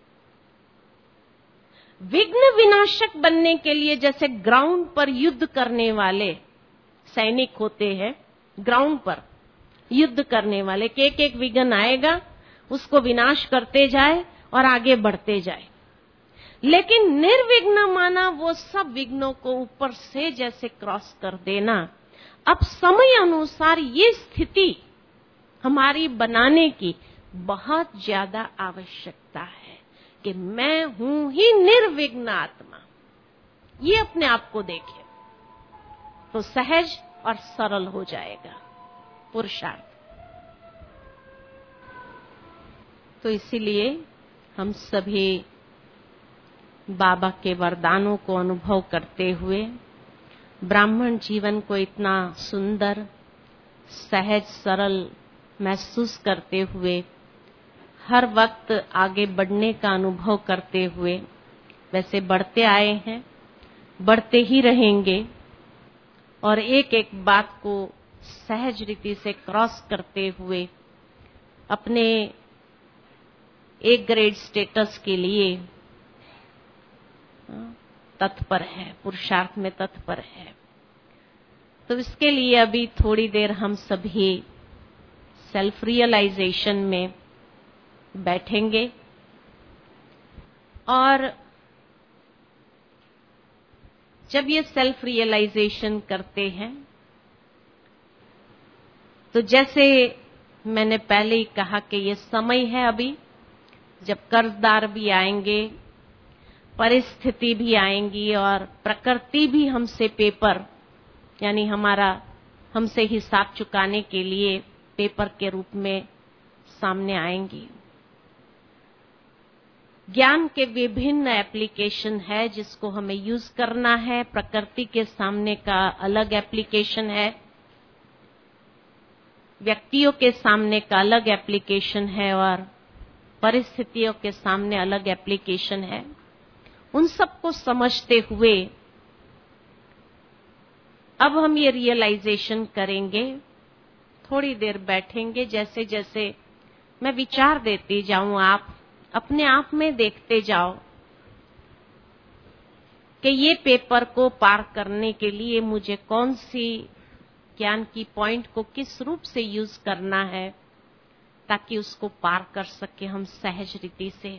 [SPEAKER 1] विघ्न विनाशक बनने के लिए जैसे ग्राउंड पर युद्ध करने वाले सैनिक होते हैं, ग्राउंड पर युद्ध करने वाले कि एक एक विघ्न आएगा, उसको विनाश करते जाए और आगे बढ़ते जाए। लेकिन निर्विघ्न माना वो सब विघ्नों को ऊपर से जैसे क्रॉस कर देना। अब समय अनुसार ये स्थिति हमारी बनाने की बहुत ज्यादा आवश्यकता है कि मैं हूं ही निर्विघ्न आत्मा। ये अपने आप को देखे तो सहज और सरल हो जाएगा पुरुषार्थ। तो इसीलिए हम सभी बाबा के वरदानों को अनुभव करते हुए ब्राह्मण जीवन को इतना सुंदर, सहज, सरल महसूस करते हुए, हर वक्त आगे बढ़ने का अनुभव करते हुए वैसे बढ़ते आए हैं, बढ़ते ही रहेंगे और एक एक बात को सहज रीति से क्रॉस करते हुए अपने एक ग्रेड स्टेटस के लिए तत्पर है, पुरुषार्थ में तत्पर है। तो इसके लिए अभी थोड़ी देर हम सभी सेल्फ रियलाइजेशन में बैठेंगे और जब ये सेल्फ रियलाइजेशन करते हैं तो जैसे मैंने पहले ही कहा कि ये समय है अभी जब कर्जदार भी आएंगे, परिस्थिति भी आएंगी और प्रकृति भी हमसे पेपर यानी हमारा हमसे हिसाब चुकाने के लिए पेपर के रूप में सामने आएंगी। ज्ञान के विभिन्न एप्लीकेशन है जिसको हमें यूज करना है। प्रकृति के सामने का अलग एप्लीकेशन है, व्यक्तियों के सामने का अलग एप्लीकेशन है और परिस्थितियों के सामने अलग एप्लीकेशन है। उन सबको समझते हुए अब हम ये रियलाइजेशन करेंगे, थोड़ी देर बैठेंगे। जैसे जैसे मैं विचार देती जाऊं, आप अपने आप में देखते जाओ कि ये पेपर को पार करने के लिए मुझे कौन सी ज्ञान की पॉइंट को किस रूप से यूज करना है ताकि उसको पार कर सके हम सहज रीति से।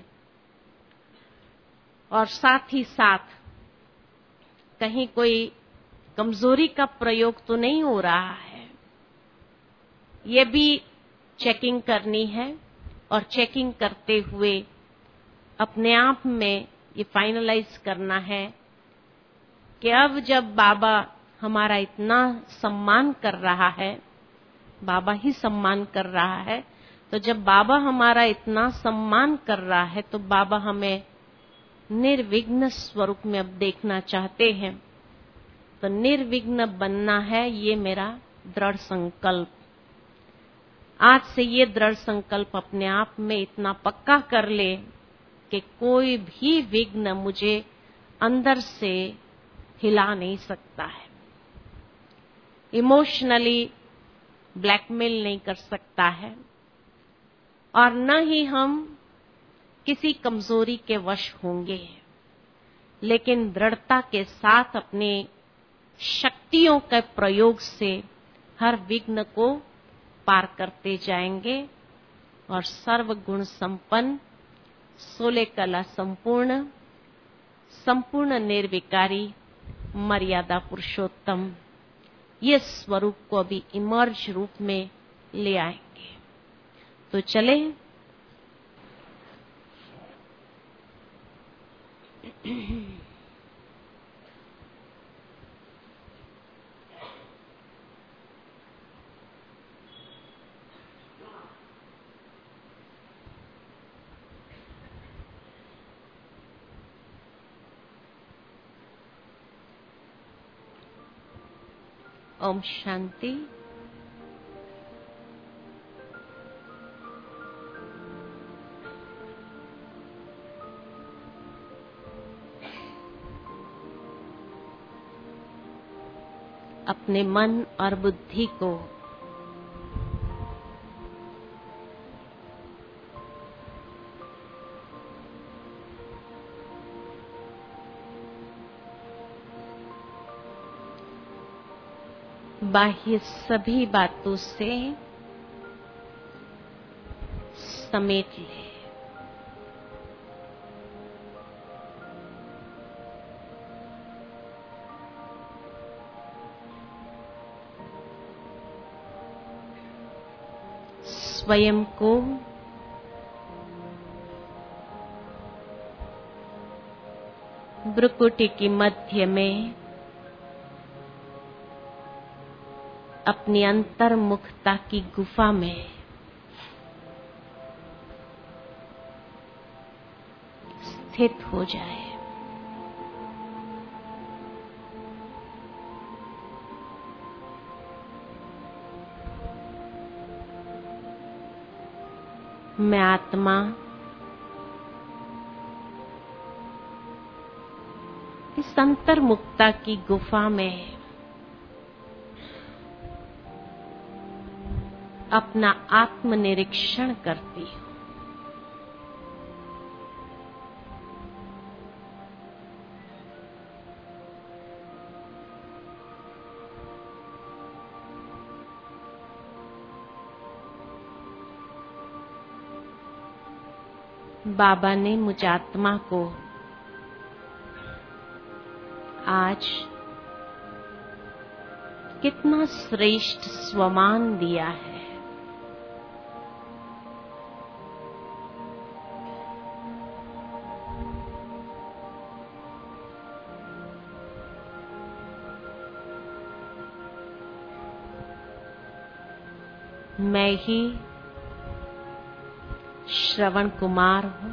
[SPEAKER 1] और साथ ही साथ कहीं कोई कमजोरी का प्रयोग तो नहीं हो रहा है, ये भी चेकिंग करनी है। और चेकिंग करते हुए अपने आप में ये फाइनलाइज करना है कि अब जब बाबा हमारा इतना सम्मान कर रहा है, बाबा ही सम्मान कर रहा है, तो जब बाबा हमारा इतना सम्मान कर रहा है तो बाबा हमें निर्विघ्न स्वरूप में अब देखना चाहते हैं। तो निर्विघ्न बनना है, ये मेरा दृढ़ संकल्प। आज से ये दृढ़ संकल्प अपने आप में इतना पक्का कर ले कि कोई भी विघ्न मुझे अंदर से हिला नहीं सकता है, इमोशनली ब्लैकमेल नहीं कर सकता है और न ही हम किसी कमजोरी के वश होंगे, लेकिन दृढ़ता के साथ अपने शक्तियों के प्रयोग से हर विघ्न को पार करते जाएंगे और सर्व गुण संपन्न, सोलह कला संपूर्ण, संपूर्ण निर्विकारी, मर्यादा पुरुषोत्तम ये स्वरूप को अभी इमर्ज रूप में ले आएंगे। तो चले ओम शांति। अपने मन और बुद्धि को बाह्य सभी बातों से समेट ले। स्वयं को भ्रुकुटी की मध्य में अपनी अंतर्मुखता की गुफा में स्थित हो जाए। मैं आत्मा इस अंतर्मुखता की गुफा में अपना आत्मनिरीक्षण करती हूँ। बाबा ने मुझ आत्मा को आज कितना श्रेष्ठ स्वमान दिया है। मैं ही श्रवण कुमार हूँ,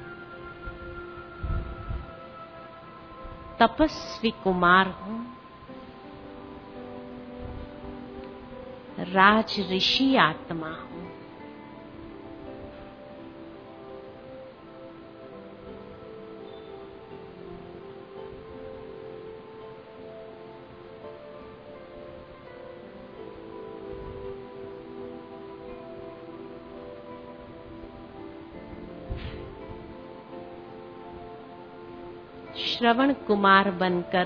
[SPEAKER 1] तपस्वी कुमार हूँ, राज ऋषि आत्मा हूँ। श्रवण कुमार बनकर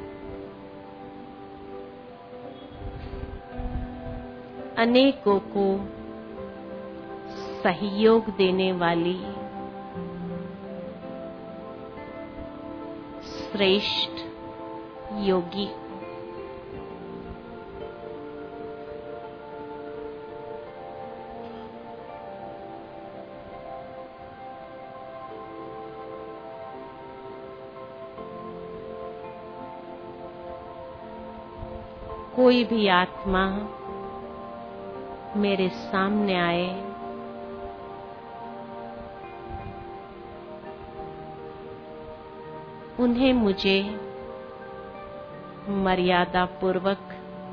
[SPEAKER 1] अनेकों को सहयोग देने वाली श्रेष्ठ योगी। कोई भी आत्मा मेरे सामने आए, उन्हें मुझे मर्यादा पूर्वक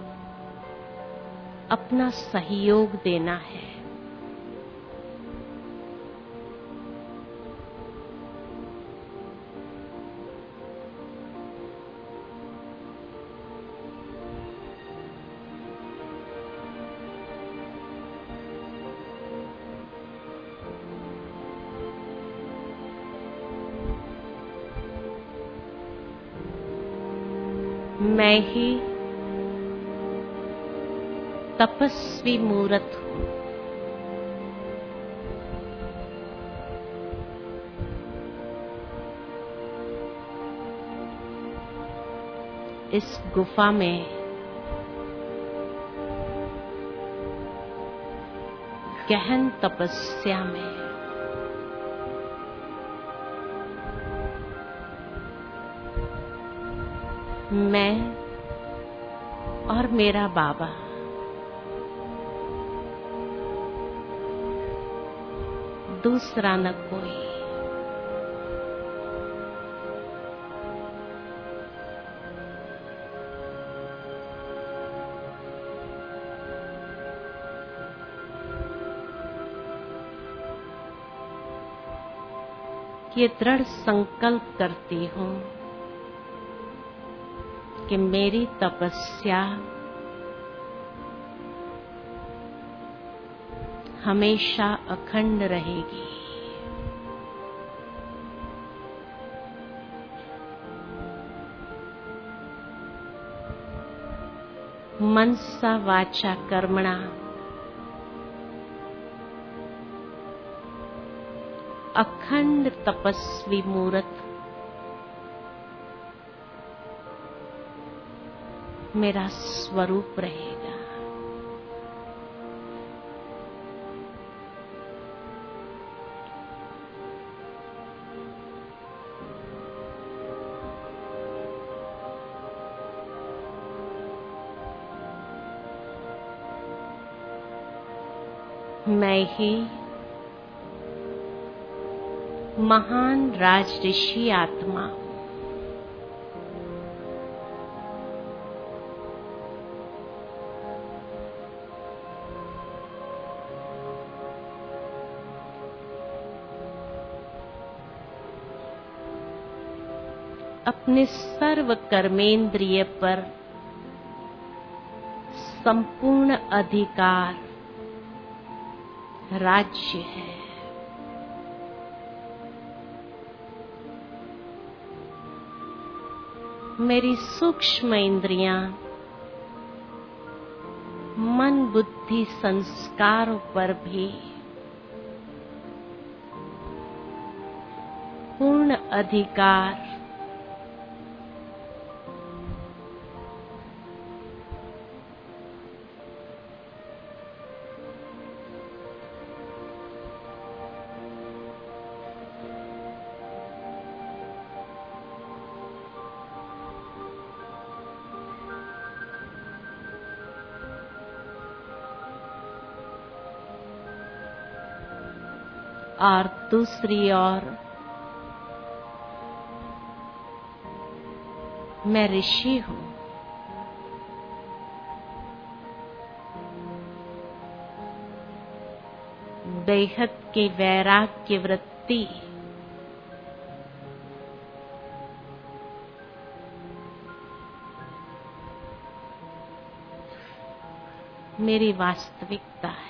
[SPEAKER 1] अपना सहयोग देना है। मैं ही तपस्वी मूर्त हूँ। इस गुफा में गहन तपस्या में मैं और मेरा बाबा दूसरा न कोई। ये दृढ़ संकल्प करती हूँ कि मेरी तपस्या हमेशा अखंड रहेगी। मनसा वाचा कर्मणा अखंड तपस्वी मूर्त मेरा स्वरूप रहेगा। मैं ही महान राजऋषि आत्मा अपने सर्व कर्मेंद्रिय पर संपूर्ण अधिकार राज्य है। मेरी सूक्ष्म इंद्रियां मन बुद्धि संस्कारों पर भी पूर्ण अधिकार और दूसरी ओर मैं ऋषि हूँ। बेहद की वैराग्य वृत्ति मेरी वास्तविकता है।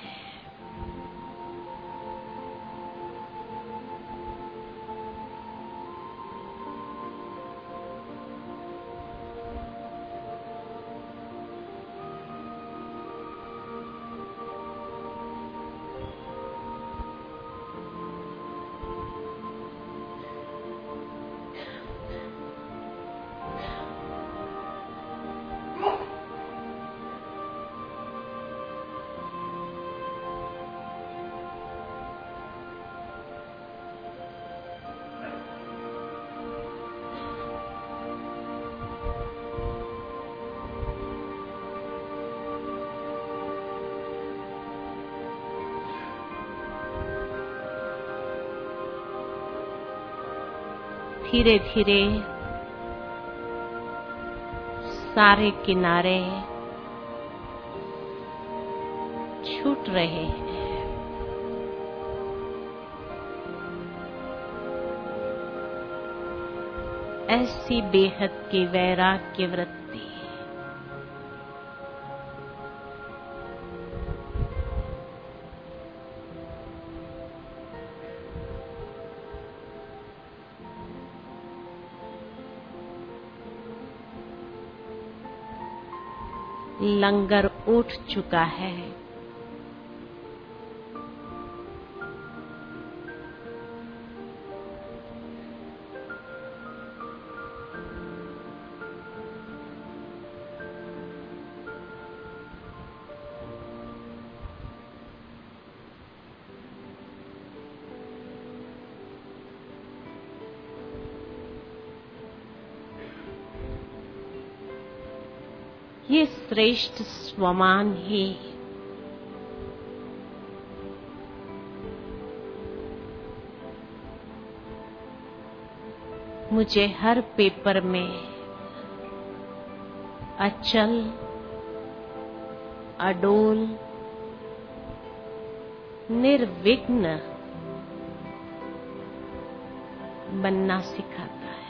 [SPEAKER 1] धीरे धीरे सारे किनारे छूट रहे हैं। ऐसी बेहद की वैराग्य वृत्ति लंगर उठ चुका है। ये श्रेष्ठ स्वमान ही मुझे हर पेपर में अचल, अडोल, निर्विघ्न बनना सिखाता है।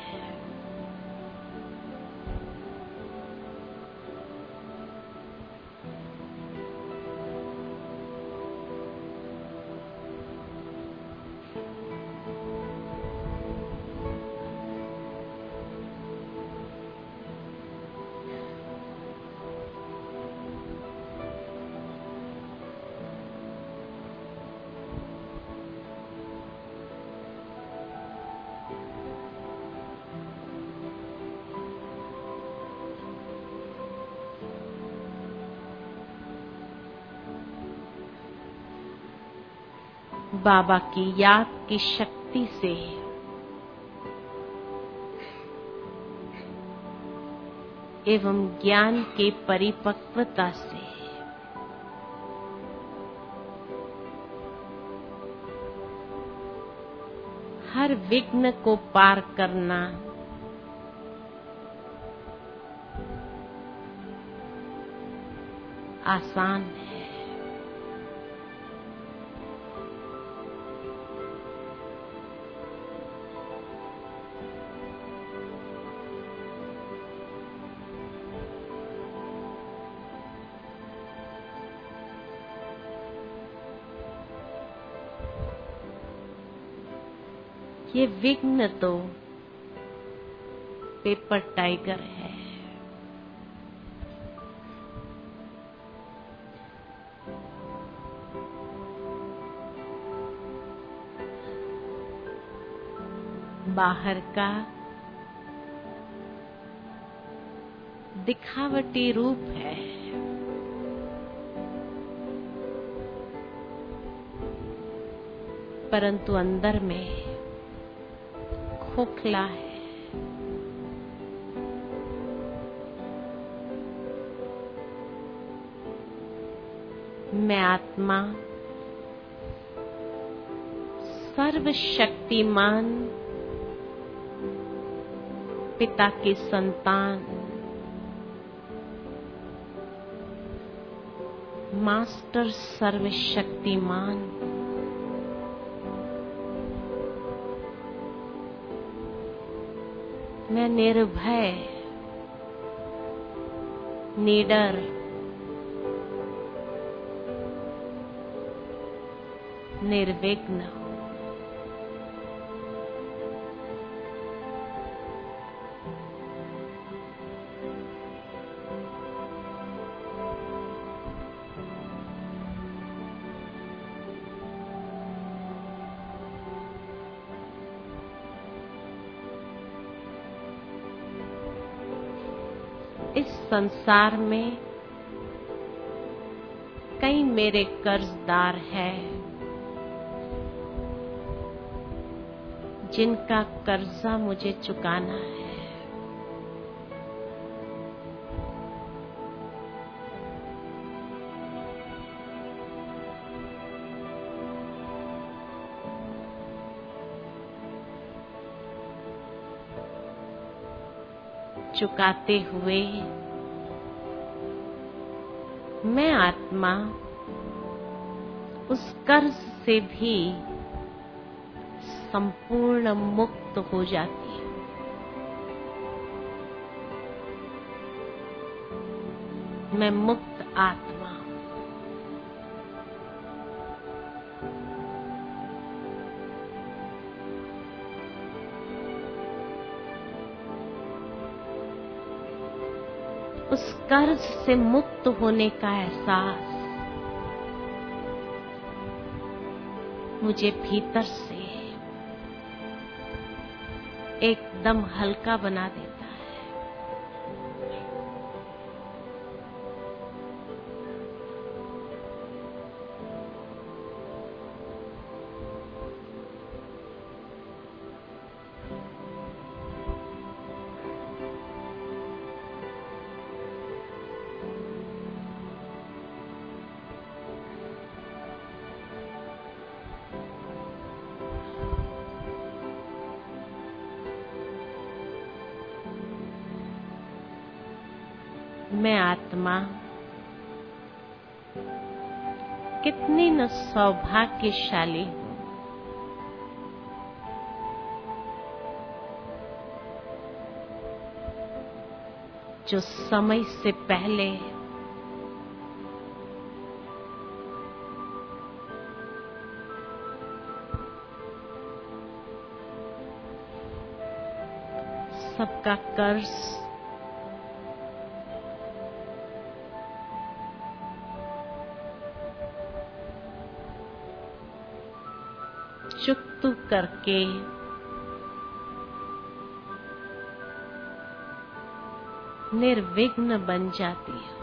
[SPEAKER 1] बाबा की याद की शक्ति से एवं ज्ञान के परिपक्वता से हर विघ्न को पार करना आसान है। ये विघ्न तो पेपर टाइगर है। बाहर का दिखावटी रूप है, परंतु अंदर में खोखला है। मैं आत्मा सर्वशक्तिमान पिता की संतान, मास्टर सर्वशक्तिमान मैं निर्भय, निडर, निर्विघ्न हूं। इस संसार में कई मेरे कर्जदार हैं, जिनका कर्जा मुझे चुकाना है। चुकाते हुए मैं आत्मा उस कर्ज से भी संपूर्ण मुक्त हो जाती है। मैं मुक्त आत्मा हूं। उस कर्ज से मुक्त होने का एहसास मुझे भीतर से एकदम हल्का बना देता है। मैं आत्मा कितनी न सौभाग्यशाली हूँ। जो समय से पहले सबका कर्ज चुकता करके निर्विघ्न बन जाती है।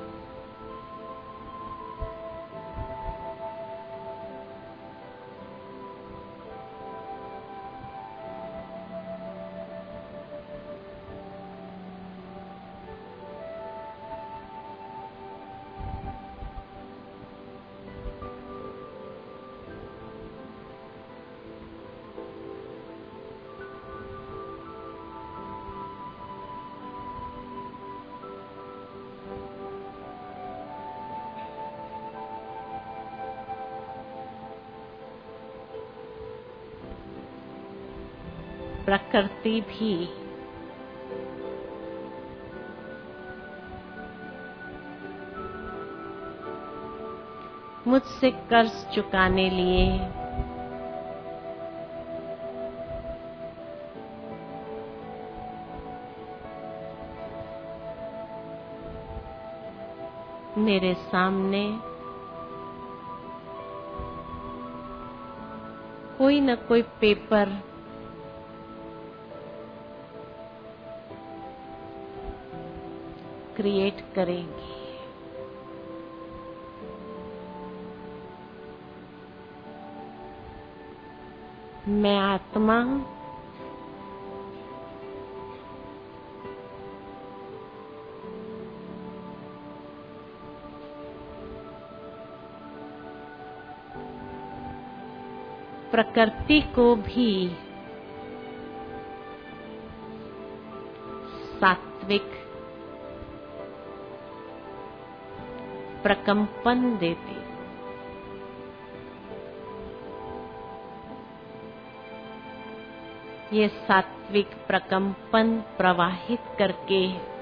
[SPEAKER 1] प्रकृति भी मुझसे कर्ज चुकाने लिए मेरे सामने कोई न कोई पेपर क्रिएट करेंगी। मैं आत्मा प्रकृति को भी सात्विक प्रकंपन देती। ये सात्विक प्रकंपन प्रवाहित करके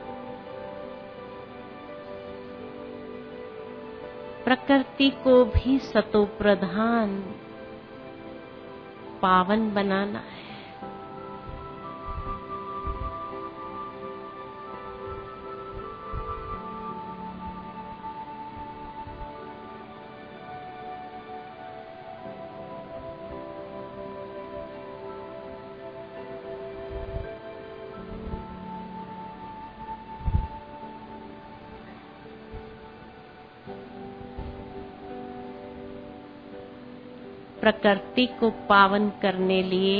[SPEAKER 1] प्रकृति को भी सतो प्रधान पावन बनाना है। प्रकृति को पावन करने लिए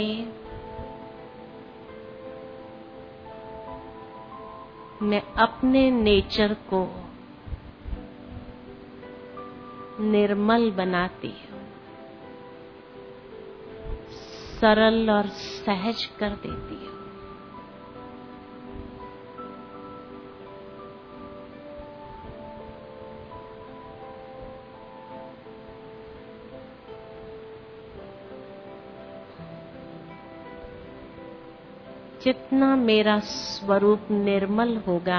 [SPEAKER 1] मैं अपने नेचर को निर्मल बनाती हूँ, सरल और सहज कर देती हूँ। जितना मेरा स्वरूप निर्मल होगा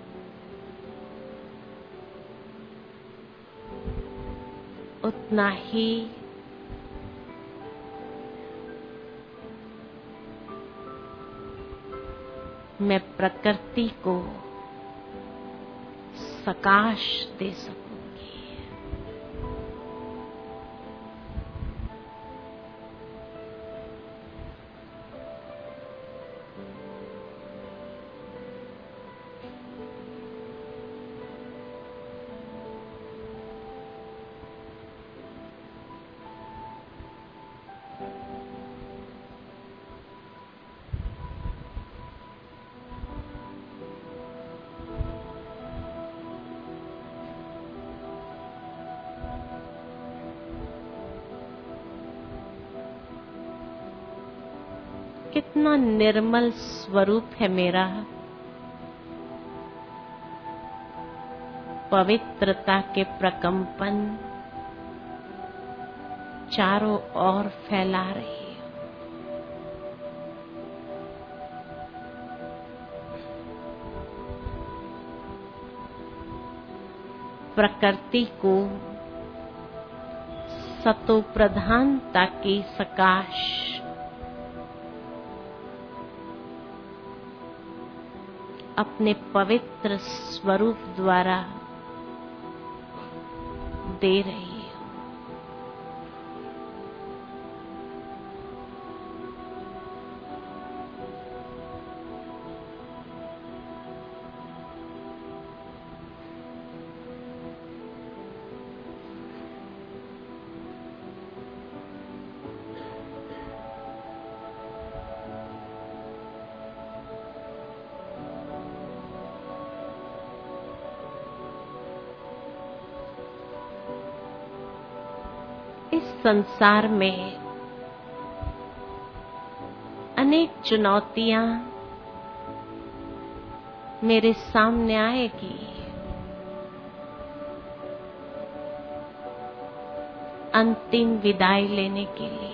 [SPEAKER 1] उतना ही मैं प्रकृति को सकाश दे सकूंगी। कितना निर्मल स्वरूप है मेरा। पवित्रता के प्रकंपन चारों ओर फैला रही हूं। प्रकृति को सतो प्रधानता की सकाश अपने पवित्र स्वरूप द्वारा दे रही है। इस संसार में अनेक चुनौतियां मेरे सामने आएगी। अंतिम विदाई लेने के लिए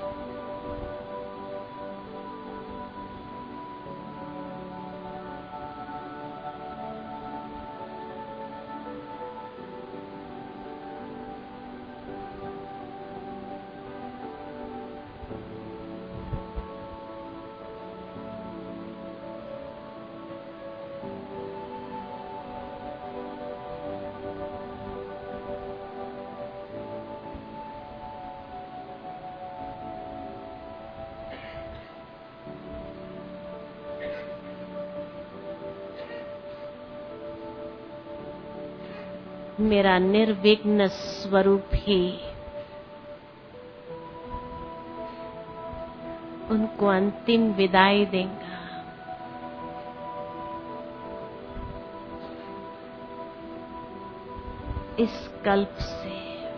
[SPEAKER 1] मेरा निर्विघ्न स्वरूप ही उनको अंतिम विदाई देगा। इस कल्प से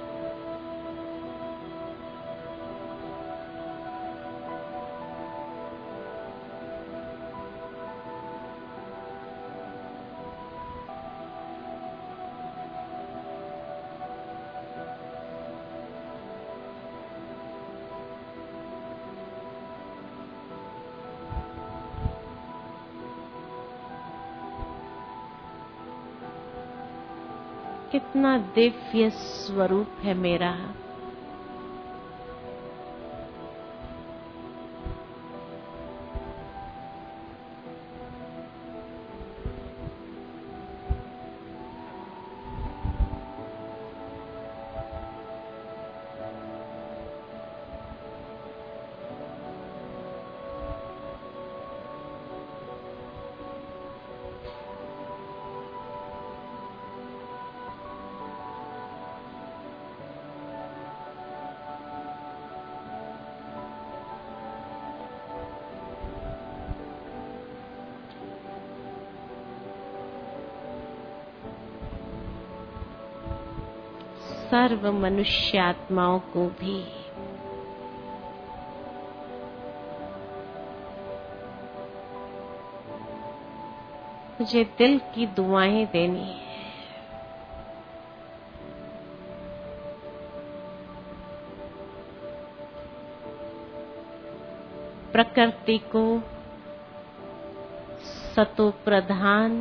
[SPEAKER 1] कितना दिव्य स्वरूप है मेरा। सर्व मनुष्य आत्माओं को भी मुझे दिल की दुआएं देनी है। प्रकृति को सतो प्रधान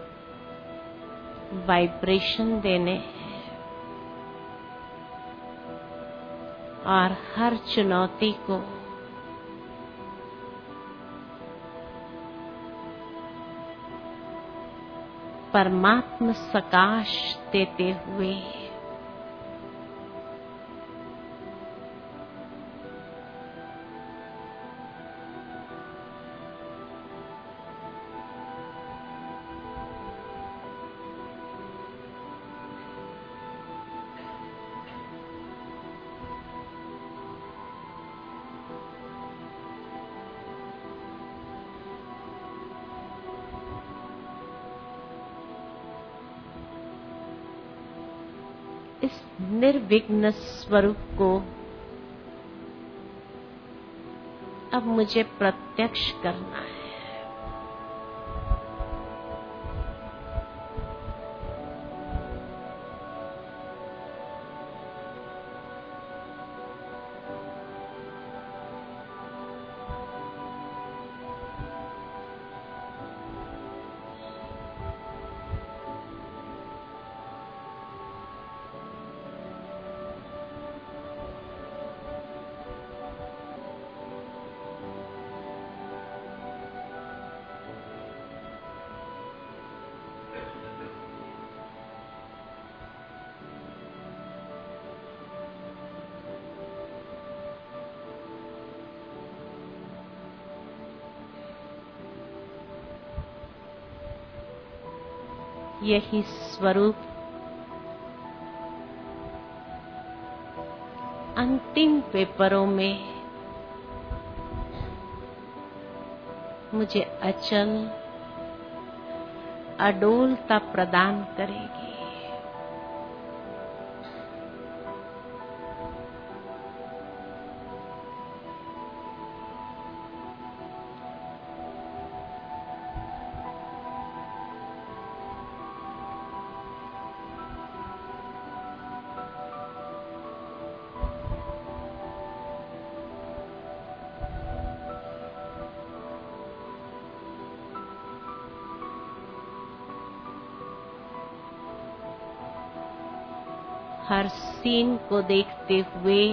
[SPEAKER 1] वाइब्रेशन देने हैं और हर चुनौती को परमात्म सकाश देते हुए इस निर्विघ्न स्वरूप को अब मुझे प्रत्यक्ष करना है। यही स्वरूप अंतिम पेपरों में मुझे अचल अडोलता प्रदान करेगी। हर सीन को देखते हुए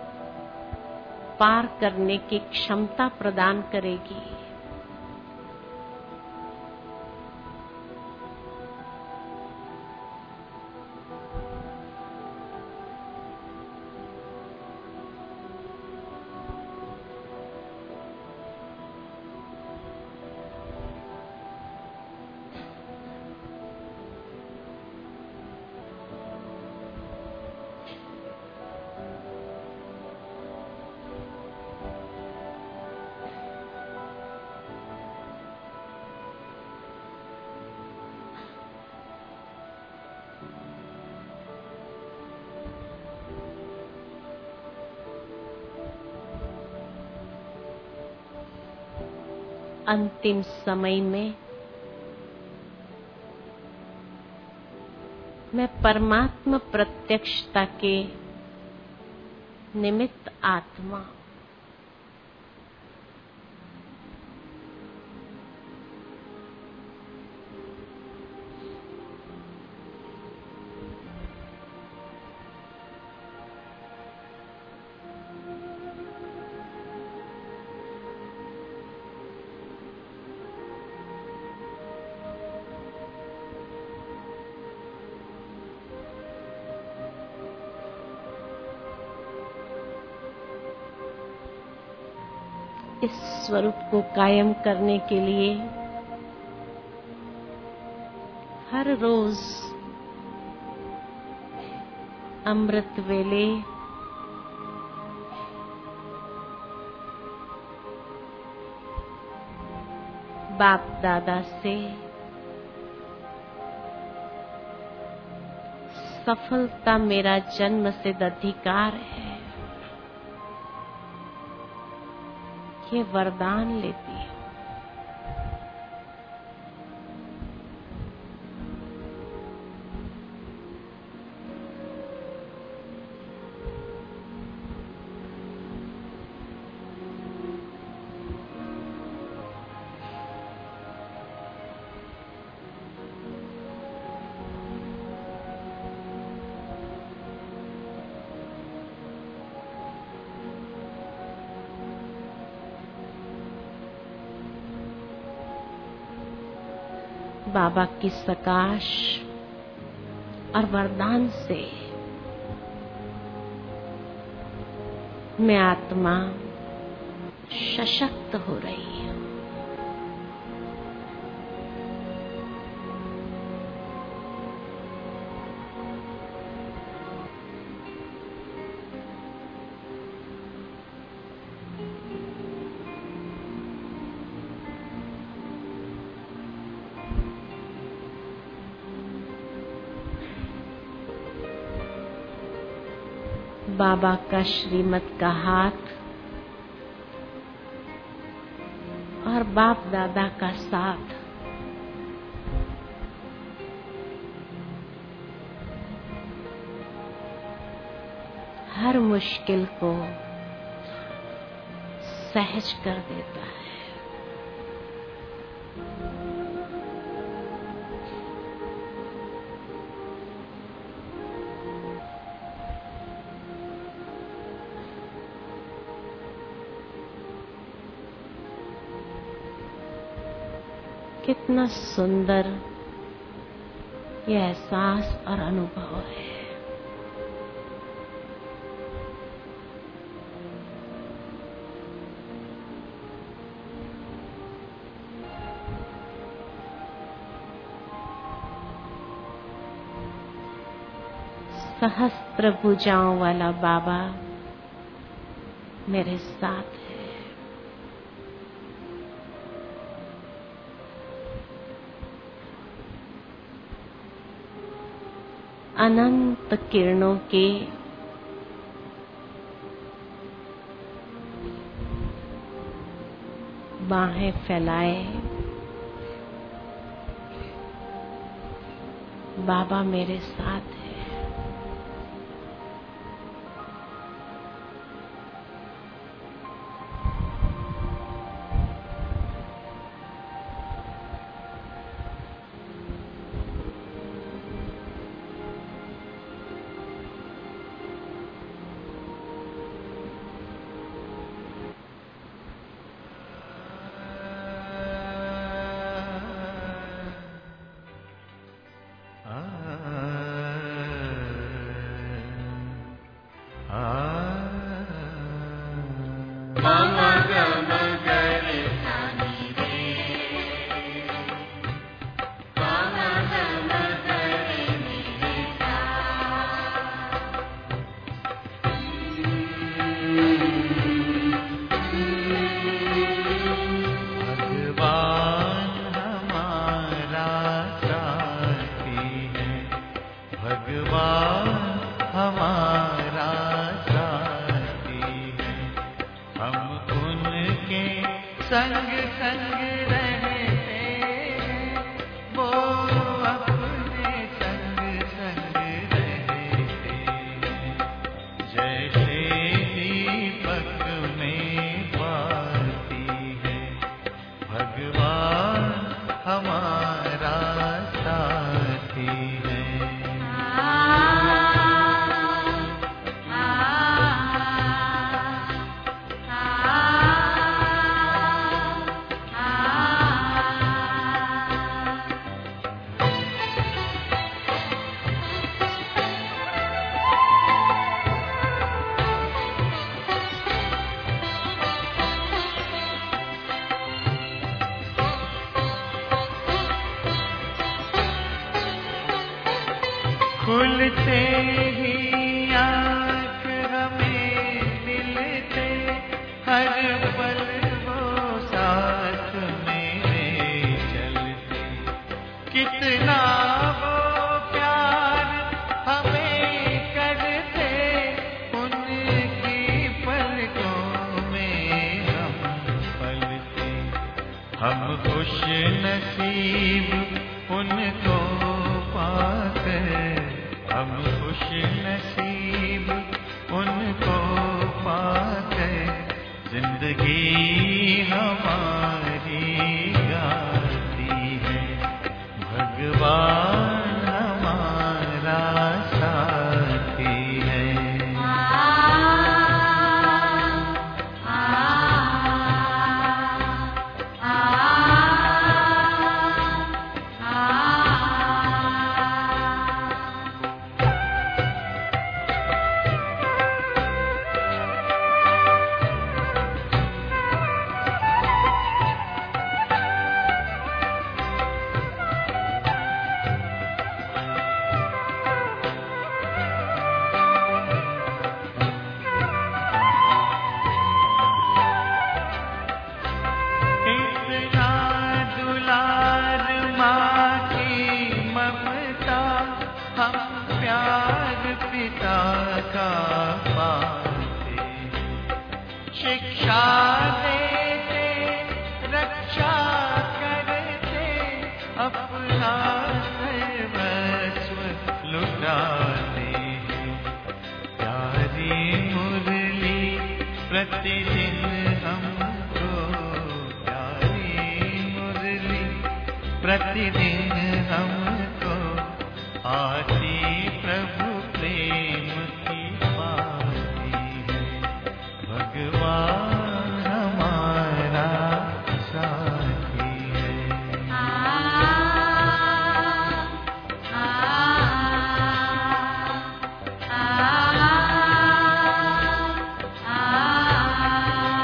[SPEAKER 1] पार करने की क्षमता प्रदान करेगी। अंतिम समय में मैं परमात्मा प्रत्यक्षता के निमित्त आत्मा इस स्वरूप को कायम करने के लिए हर रोज अमृत वेले बाप दादा से सफलता मेरा जन्म सिद्ध अधिकार है, ये वरदान लेती है। बाबा की सकाश और वरदान से मैं आत्मा सशक्त हो रही हूँ। बाबा का श्रीमत का हाथ और बाप दादा का साथ हर मुश्किल को सहज कर देता है। कितना सुंदर यह एहसास और अनुभव है। सहस्त्र भुजाओं वाला बाबा मेरे साथ है। अनंत किरणों के बाहें फैलाए बाबा मेरे साथ है।
[SPEAKER 2] खुलते ही आँख हमें मिलते, हर पल वो साथ मेरे चलते। कितना वो प्यार हमें करते, उनकी पलकों में हम पलते। हम खुश नसीब उनको पाकर, हम खुश नसीब उनको पाकर, जिंदगी हमारी गाती है। भगवान हमारा साथी है। शिक्षा देते, रक्षा करते, अपना सर्वस्व लुटाते हैं। प्यारी मुरली प्रतिदिन हमको, प्यारी मुरली प्रतिदिन हमको आती प्रभु प्रेम की पाती है। भगवान हमारा साथी है। आ, आ, आ, आ,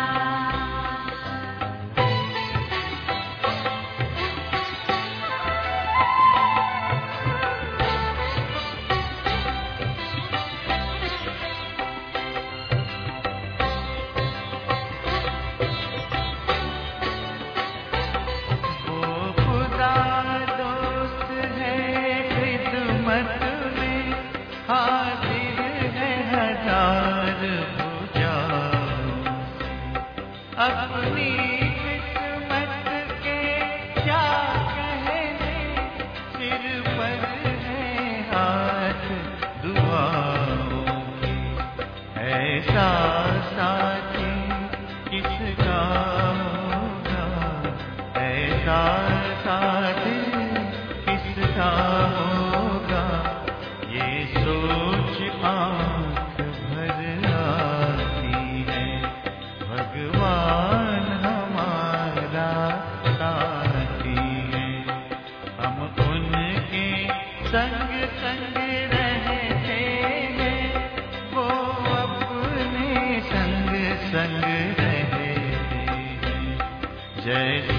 [SPEAKER 2] आ, कैसा होगा ये सोच आँख भर आती है। भगवान हमारा साथी है, हम उनके संग संग रहते हैं, वो अपने संग संग रहते हैं। जय